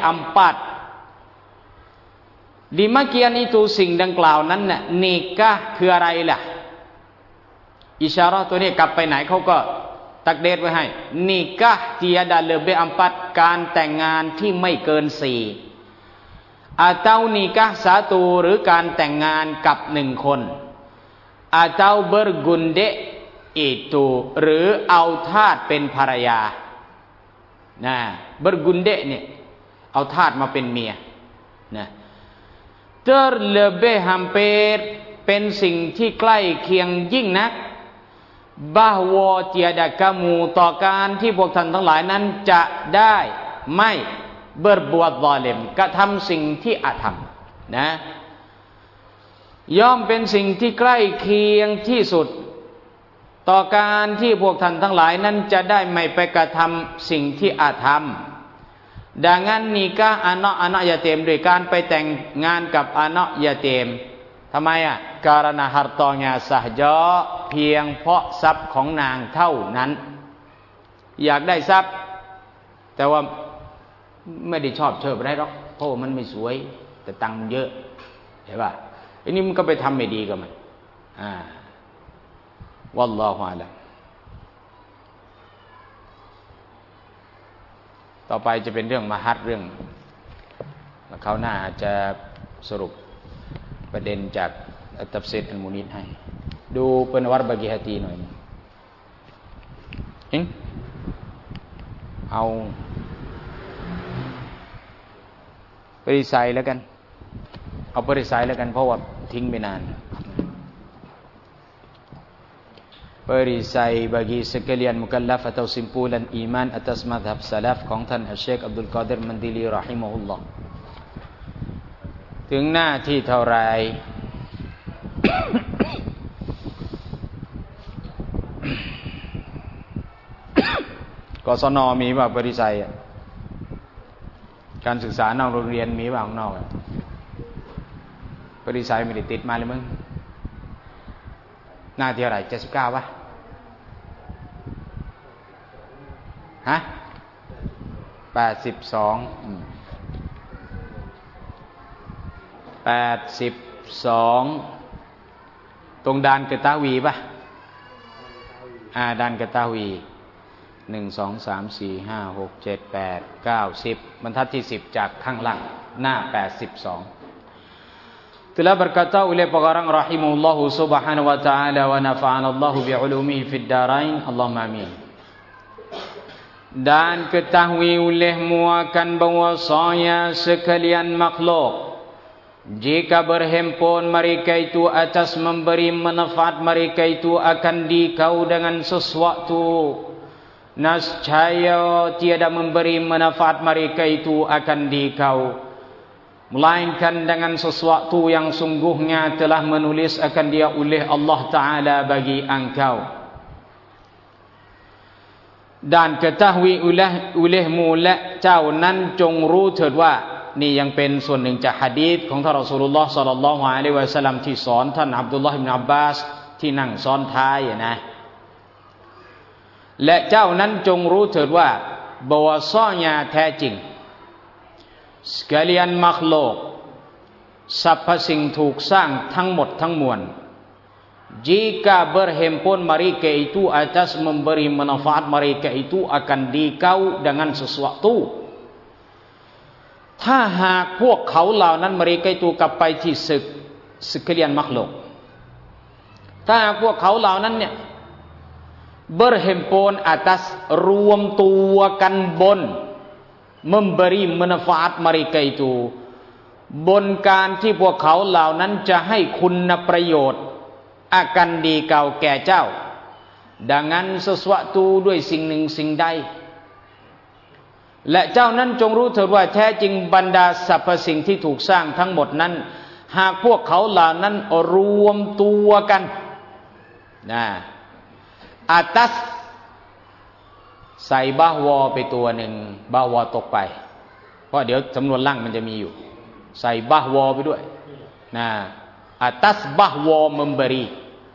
Speaker 2: 4 demikian itu สิ่งดังกล่าวนั้นน่ะนิกะห์คืออะไรล่ะอิชาเราะห์ตัวนี้กลับไปไหนเขาก็ตักเดทไว้ให้นิกะห์tiada lebih 4การแต่งงานที่ไม่เกิน4atau nikah 1หรือการแต่งงานกับ1 คน atau bergunde itu หรือเอาทาสเป็นภรรยานะbergundeเนี่ยเอาทาสมาเป็นเมียนะ terlebih hampir เป็นสิ่งที่ใกล้เคียงยิ่งนักbahwa tiada kamu ต่อการที่พวกท่านทั้งหลายนั้นจะได้ไม่ berbuat zalim กระทำสิ่งที่อาธรรมนะย่อมเป็นสิ่งที่ใกล้เคียงที่สุดต่อการที่พวกท่านทั้งหลายนั้นจะได้ไม่ไปกระทำสิ่งที่อาธรรมดังนั้นnikah anak-anak yatim โดยการไปแต่งงานกับanak yatimทำไมอ่ะ karena hartanya sahja เพียงเพราะทรัพย์ของนางเท่านั้นอยากได้ทรัพย์แต่ว่าไม่ได้ชอบเชิดอะไรหรอกเพราะว่ามันไม่สวยแต่ตังค์มันเยอะเห็นป่ะอันนี้มันก็ไปทำไม่ดีกับมันวัลลอฮุอะลัมต่อไปจะเป็นเรื่องมหัดเรื่องคราวหน้าจะสรุปประเด็นจากตัฟซีรอัลมุนีดให้ดูเป็นวารบากิฮะตีหน่อยเอาปริไซแล้วกันเอาปริไซแล้วกันเพราะว่าทิ้งไปนานperisai bagi sekalian mukallaf atau simpulan iman atas mazhab salaf ของท่านอัชเชคอับดุลกอดิรมันดิลีเราะฮิมะฮุลลอฮ์ถึงหน้าที่เท่าไร กศน.มีป่ะปริไซการศึกษานอกโรงเรียนมีป่ะข้างนอกปริไซไม่ได้ติดมาเลยมึงหน้าที่เท่าไหร่79ป่ะฮะ82ตรงดานกะตาวีป่ะดานกะตาวี1 2 3 4 5 6 7 8 9 10บรรทัดที่10จากข้างล่างหน้า82telah berkata oleh pengarang rahimahullahu subhanahu wa ta'ala wa nafa'ana Allahu bi'ulumihi fid darain Allahumma amin dan ketahui olehmu akan bahwasanya sekalian makhluk jika berhimpun mereka itu atas memberi manfaat mereka itu akan dikau dengan sesuatu nascaya tiada memberi manfaat mereka itu akan dikau melainkan dengan sesuatu yang sungguhnya telah menulis akan dia oleh Allah Ta'ala bagi engkau dan ketahui olehmuและเจ้านั้นจงรู้เถิดว่านี่ยังเป็นส่วนหนึ่งจากหะดีษของท่านรอซูลุลลอฮ์ศ็อลลัลลอฮุอะลัยฮิวะซัลลัมที่สอนท่านอับดุลลอฮ์อิบนุอับบาสที่นั่งซ้อนท้ายนะและเจ้านั้นจงรู้เถิดว่าbahwasanyaแท้จริงsekalian makhluk สรรพสิ่งถูกสร้างทั้งหมดทั้งมวล jika berhimpun mereka itu atas memberi manfaat mereka itu akan dikau dengan sesuatu ถ้าหากพวกเขาเหล่านั้น mereka itu กลับไปที่ศึก sekalian makhluk ถ้าหากพวกเขาเหล่านั้นเนี่ย berhimpun atas รวมตัวกันบนmemberi manfaat mereka itu บนการที่พวกเขาเหล่านั้นจะให้คุณประโยชน์ akan dikau แก่เจ้า dengan sesuatu ด้วยสิ่งหนึ่งสิ่งใดและเจ้านั้นจงรู้เถิดว่าแท้จริงบรรดาสรรพสิ่งที่ถูกสร้างทั้งหมดนั้นหากพวกเขาเหล่านั้นรวมตัวกันatasใส่บะวอไปตัวหนึ่งบะวอตกไปเพราะเดี๋ยวจำนวนล่างมันจะมีอยู่ใส่บะวอไปด้วยatas บะวอ memberi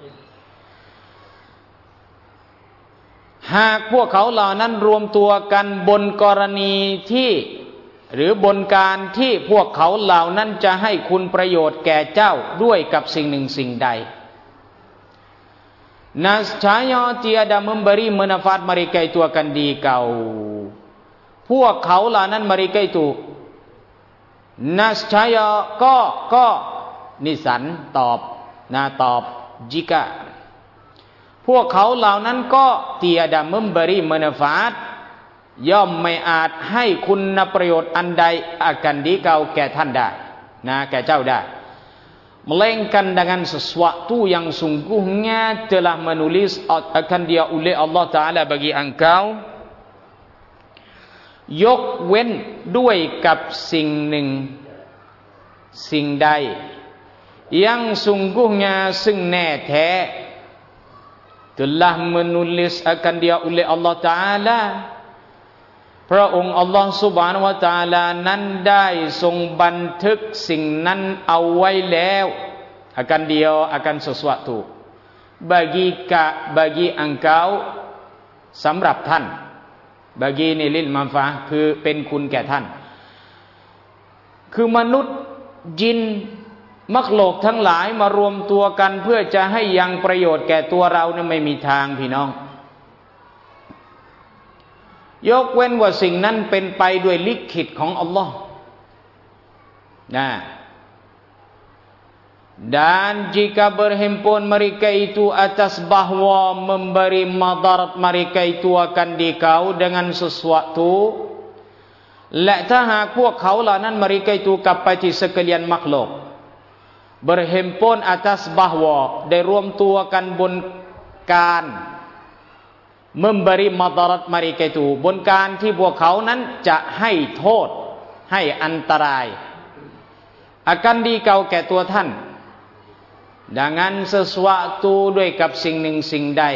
Speaker 2: หากพวกเขาเหล่านั้นรวมตัวกันบนกรณีที่หรือบนการที่พวกเขาเหล่านั้นจะให้คุณประโยชน์แก่เจ้าด้วยกับสิ่งหนึ่งสิ่งใดnascaya tiada memberi manfaat mereka itu akan dikau พวกเขาเหล่านั้น mereka itu nascaya ก็นิสันตอบตอบ jika พวกเขาเหล่านั้นก็ tiada memberi manfaat ย่อมไม่อาจให้คุณประโยชน์อันใดakan dikauแก่ท่านได้นะแก่เจ้าได้melainkan dengan sesuatu yang sungguhnya telah menulis akan dia oleh Allah Taala bagi engkau ยกเว้นด้วยกับสิ่งหนึ่งสิ่งใด yang sungguhnya ซึ่งแน่แท้ telah menulis akan dia oleh Allah Taala พระองค์อัลลอฮฺซุบฮานะฮูวะตะอาลานั้นได้ทรงบันทึกสิ่งนั้นเอาไว้แล้วakan dia akan sesuatu bagi engkau สำหรับท่าน bagi นี่ลิลมัมฟะคือเป็นคุณแก่ท่านคือมนุษย์ยินมักโลกทั้งหลายมารวมตัวกันเพื่อจะให้ยังประโยชน์แก่ตัวเราเนี่ยไม่มีทางพี่น้องยกเว้นว่าสิ่งนั้นเป็นไปด้วยลิขิตของอัลลอฮ์นะ dan jika berhimpun mereka itu atas bahwa memberi madarat mereka itu akan dikau dengan sesuatu และถ้าหากพวกเขาเหล่านั้น mereka itu กับไปที่sekalian makhluk berhimpun atas bahwa ได้รวมตัวกันบนการ memberi madarat mereka itu บนการที่พวกเขานั้นจะให้โทษให้อันตราย akan dikau แก่ตัวท่าน dengan sesuatu ด้วยกับสิ่งหนึ่งสิ่งใด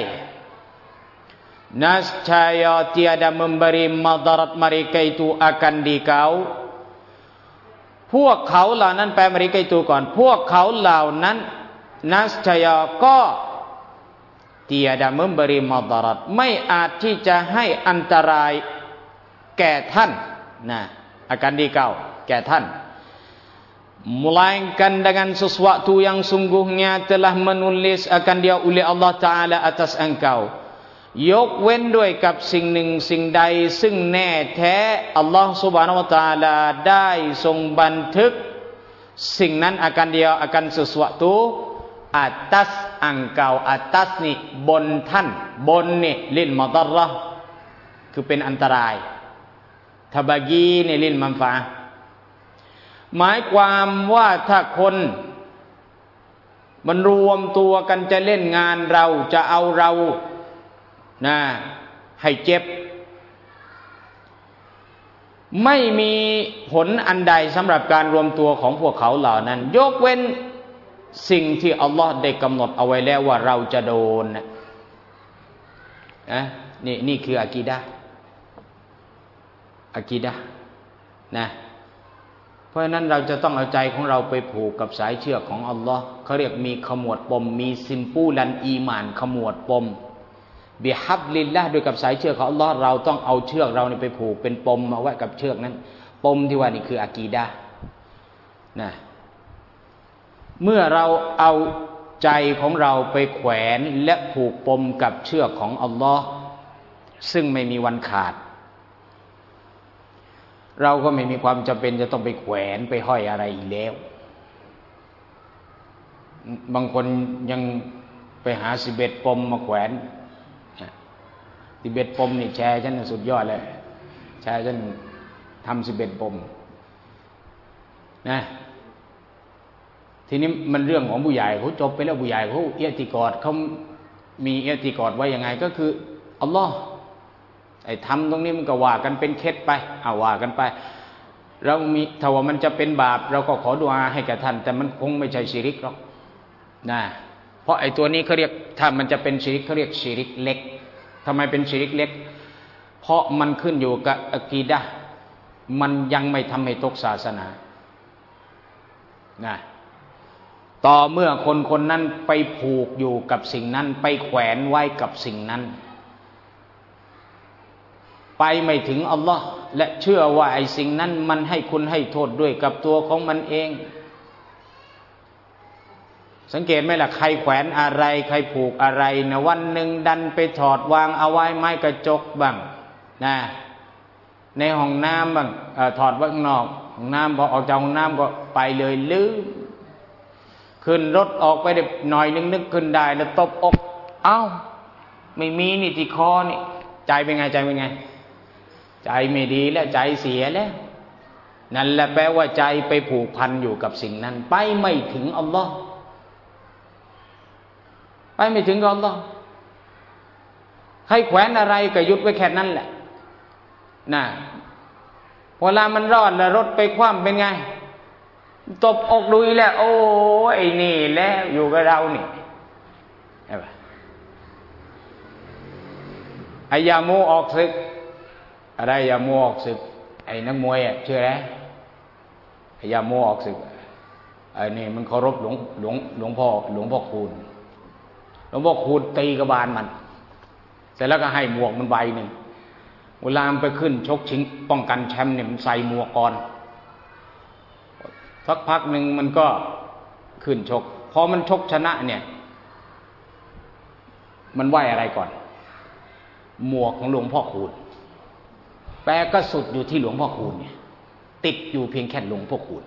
Speaker 2: nascaya tiada memberi madarat mereka itu akan dikau พวกเขาเหล่านั้นแปล mereka itu ก่อนพวกเขาเหล่านั้น nascaya ก็ tiada memberi madarat ไม่อาจที่จะให้อันตรายแก่ท่านนะ akan dikau แก่ท่านmelainkan dengan sesuatu yang sungguhnya telah menulis akan dia oleh Allah Taala atas engkau ยกเว้นด้วยกับสิ่งหนึ่งสิ่งใดซึ่งแน่แท้อัลลอฮฺ Subhanahu wa Taala ได้ทรงบันทึกสิ่งนั้น akan dia akan sesuatu atas engkau atas นี่บนท่านบนนี่ลิลมัดเราะห์คือเป็นอันตรายถ้าบากีนี่ลิลมัมฟะหมายความว่าถ้าคนมันรวมตัวกันจะเล่นงานเราจะเอาเรานะให้เจ็บไม่มีผลอันใดสำหรับการรวมตัวของพวกเขาเหล่านั้นยกเว้นสิ่งที่อัลลอฮ์ได้กำหนดเอาไว้แล้วว่าเราจะโดนนะนี่คืออากีดะห์นะเพราะฉะนั้นเราจะต้องเอาใจของเราไปผูกกับสายเชือกของอัลลอฮ์เขาเรียกมีขมวดปมมีซิมปูลันอีหม่านขมวดปมบิฮับลิลละห์ด้วยกับสายเชือกของอัลลอฮ์เราต้องเอาเชือกเราไปผูกเป็นปมมาไว้กับเชือกนั้นปมที่ว่านี่คืออากีดะห์นะเมื่อเราเอาใจของเราไปแขวนและผูกปมกับเชือกของอัลลอฮ์ซึ่งไม่มีวันขาดเราก็ไม่มีความจำเป็นจะต้องไปแขวนไปห้อยอะไรอีกแล้วบางคนยังไปหา11ปมมาแขวน11ปมนี่แชร์ฉันสุดยอดเลยแชร์ฉันทำ11ปมนะทีนี้มันเรื่องของผู้ใหญ่เขาจบไปแล้วผู้ใหญ่เขาเอียติกอดเขามีเอียติกอดไว้ยังไงก็คืออัลลอฮ์ไอ้ทำตรงนี้มันก็ว่ากันเป็นเคล็ดไปว่ากันไปเรามีถ้าว่ามันจะเป็นบาปเราก็ขอดุอาให้กับท่านแต่มันคงไม่ใช่ชิริกหรอกนะเพราะไอ้ตัวนี้เขาเรียกถ้ามันจะเป็นชิริกเขาเรียกชิริกเล็กทำไมเป็นชิริกเล็กเพราะมันขึ้นอยู่กับอะกีดะห์มันยังไม่ทำให้ตกศาสนานะต่อเมื่อคนนั้นไปผูกอยู่กับสิ่งนั้นไปแขวนไว้กับสิ่งนั้นไปไม่ถึงอัลลอฮ์และเชื่อว่าไอ้สิ่งนั้นมันให้คุณให้โทษด้วยกับตัวของมันเองสังเกตไหมล่ะใครแขวนอะไรใครผูกอะไรนะวันหนึ่งดันไปถอดวางเอาไว้ไม้กระจกบ้างนะในห้องน้ำบ้างถอดไว้ข้างนอกห้องน้ำพอออกจากห้องน้ำก็ไปเลยลืมขึ้นรถออกไปได้หน่อยนึกขึ้นได้แล้วตบอกเอ้าไม่มีนี่ที่คอนี่ใจเป็นไงใจไม่ดีแล้วใจเสียแล้วนั่นแหละแปลว่าใจไปผูกพันอยู่กับสิ่งนั้นไปไม่ถึงอัลลอฮ์ไปไม่ถึงอัลลอฮ์ใครแขวนอะไรก็ยุดไว้แค่นั้นแหละนะเวลามันรอดแล้วรถไปคว่ำเป็นไงตบอกดูอีแล้วโอ้ไอ้นี่แล้วอยู่กับเรานี่ใช่ป่ะไอ้ยาโมออกศึกอะไรยาโมออกศึกไอ้นักมวยอ่ะชื่ออะไรไอ้ยาโมออกศึกไอ้นี่มันเคารพหลวงพ่อคูณหลวงพ่อคูณตีกระบาลมันเสร็จแล้วก็ให้หมวกมันใบหนึ่งเวลามันไปขึ้นชกชิงป้องกันแชมป์เนี่ยมันใส่หมวกก่อนสักพักหนึ่งมันก็ขึ้นชกพอมันชกชนะเนี่ยมันไหวอะไรก่อนหมวกของหลวงพ่อคูณแปลก็สุดอยู่ที่หลวงพ่อคูณเนี่ยติดอยู่เพียงแค่หลวงพ่อคูณ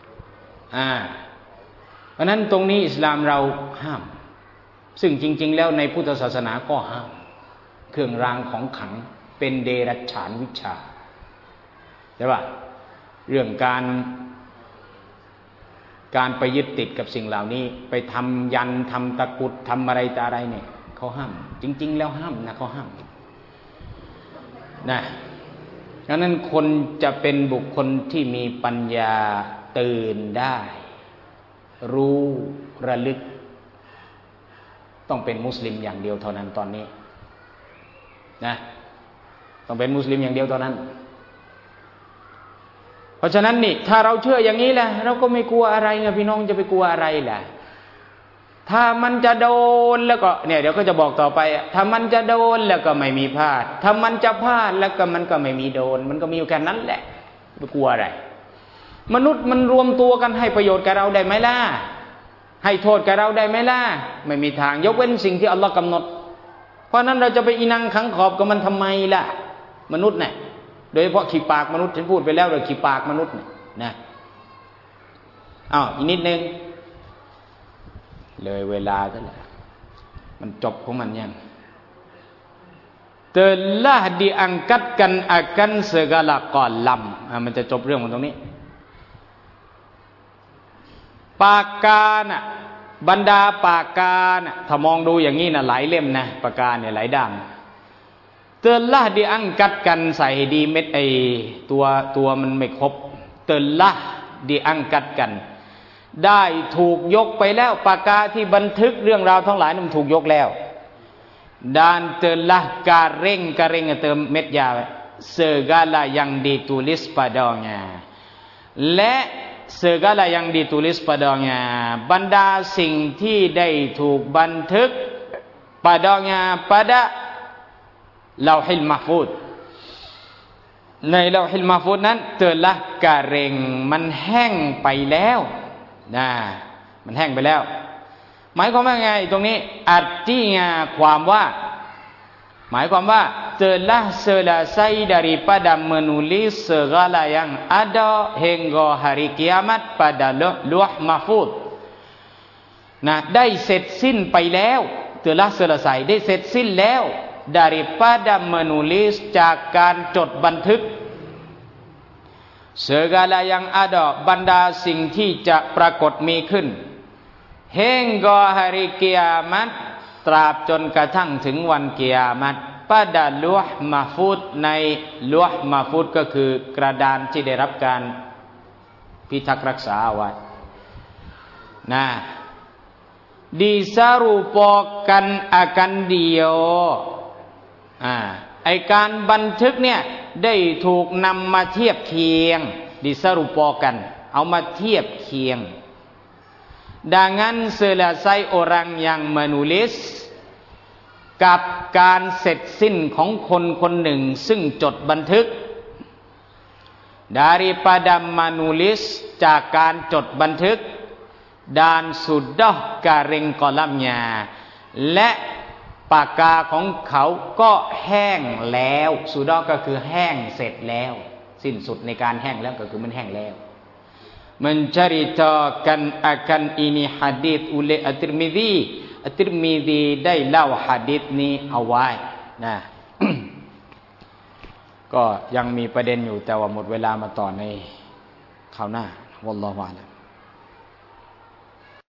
Speaker 2: เพราะนั้นตรงนี้อิสลามเราห้ามซึ่งจริงๆแล้วในพุทธศาสนาก็ห้ามเครื่องรางของขลังเป็นเดรัจฉานวิชาใช่ป่ะเรื่องการไปยึดติดกับสิ่งเหล่านี้ไปทำยันทำตะกุดทำอะไรต่ออะไรเนี่ยเขาห้ามจริงๆแล้วห้ามนะเขาห้ามนะดังนั้นคนจะเป็นบุคคลที่มีปัญญาตื่นได้รู้ระลึกต้องเป็นมุสลิมอย่างเดียวเท่านั้นตอนนี้นะต้องเป็นมุสลิมอย่างเดียวเท่านั้นเพราะฉะนั้นนี่ถ้าเราเชื่ออย่างนี้แหละเราก็ไม่กลัวอะไรไงพี่น้องจะไปกลัวอะไรล่ะถ้ามันจะโดนแล้วก็เนี่ยเดี๋ยวก็จะบอกต่อไปถ้ามันจะโดนแล้วก็ไม่มีพลาดถ้ามันจะพลาดแล้วก็มันก็ไม่มีโดนมันก็มีอยู่แค่นั้นแหละไปกลัวอะไรมนุษย์มันรวมตัวกันให้ประโยชน์กับเราได้ไหมล่ะให้โทษกับเราได้ไหมล่ะไม่มีทางยกเว้นสิ่งที่อัลลอฮ์กำหนดเพราะนั้นเราจะไปอีนังขังขอบกับมันทำไมล่ะมนุษย์เนี่ยโดยเฉพาะขี้ปากมนุษย์ฉันพูดไปแล้วเลยขี้ปากมนุษย์เนี่ยนะอีกนิดนึงเลยเวลาซะแล้วมันจบของมันยังtelah diangkatkan akan segala qalamมันจะจบเรื่องมันตรงนี้ปากกาน่ะบรรดาปากกาน่ะถ้ามองดูอย่างนี้นะหลายเล่มนะปากกาเนี่ยหลายด้ามtelah diangkatkanใส่ดีเม็ดตัวมันไม่ครบtelah diangkatkanได้ถูกยกไปแล้วปากกาที่บันทึกเรื่องราวทั้งหลายนั้นถูกยกแล้วdan telah garingเติมเม็ดยา segala yang ditulis padanya และ segala yang ditulis padanya บรรดาสิ่งที่ได้ถูกบันทึก padanya pada lauhil mahfuz ในlauhil mahfuz นั้น telah garing มันแห้งไปแล้วมันแห้งไปแล้วหมายความว่าไงตรงนี้artinyaความว่าหมายความว่า telah selesai daripada menulis segala yang ada hingga hari kiamat pada lauh mahfuz ได้เสร็จสิ้นไปแล้ว telah selesai ได้เสร็จสิ้นแล้ว daripada menulis จากการจดบันทึกsegala yang ada บรรดาสิ่งที่จะปรากฏมีขึ้นhingga hari kiamat ตราบจนกระทั่งถึงวันกิยามัต pada lauh mahfuz ในlauh mahfuz ก็คือกระดานที่ได้รับการพิทักษ์รักษาเอาไว้disarupakan akan dia ไอการบันทึกเนี่ยได้ถูกนำมาเทียบเคียงdisarupakanเอามาเทียบเคียงdengan selesai orang yang menulis กับการเสร็จสิ้นของคนคนหนึ่งซึ่งจดบันทึก daripada menulis จากการจดบันทึก dan sudah garing qalamnya และปากกาของเขาก็แห้งแล้วสุดก็คือแห้งเสร็จแล้วสิ้นสุดในการแห้งแล้วก็คือมันแห้งแล้วmenceritakan akan ini hadis oleh At-Tirmidzi ได้เล่าหะดีษนี้เอาไว้ก็ยังมีประเด็นอยู่แต่ว่าหมดเวลามาต่อในคราวหน้าวัลลอฮุอาลัม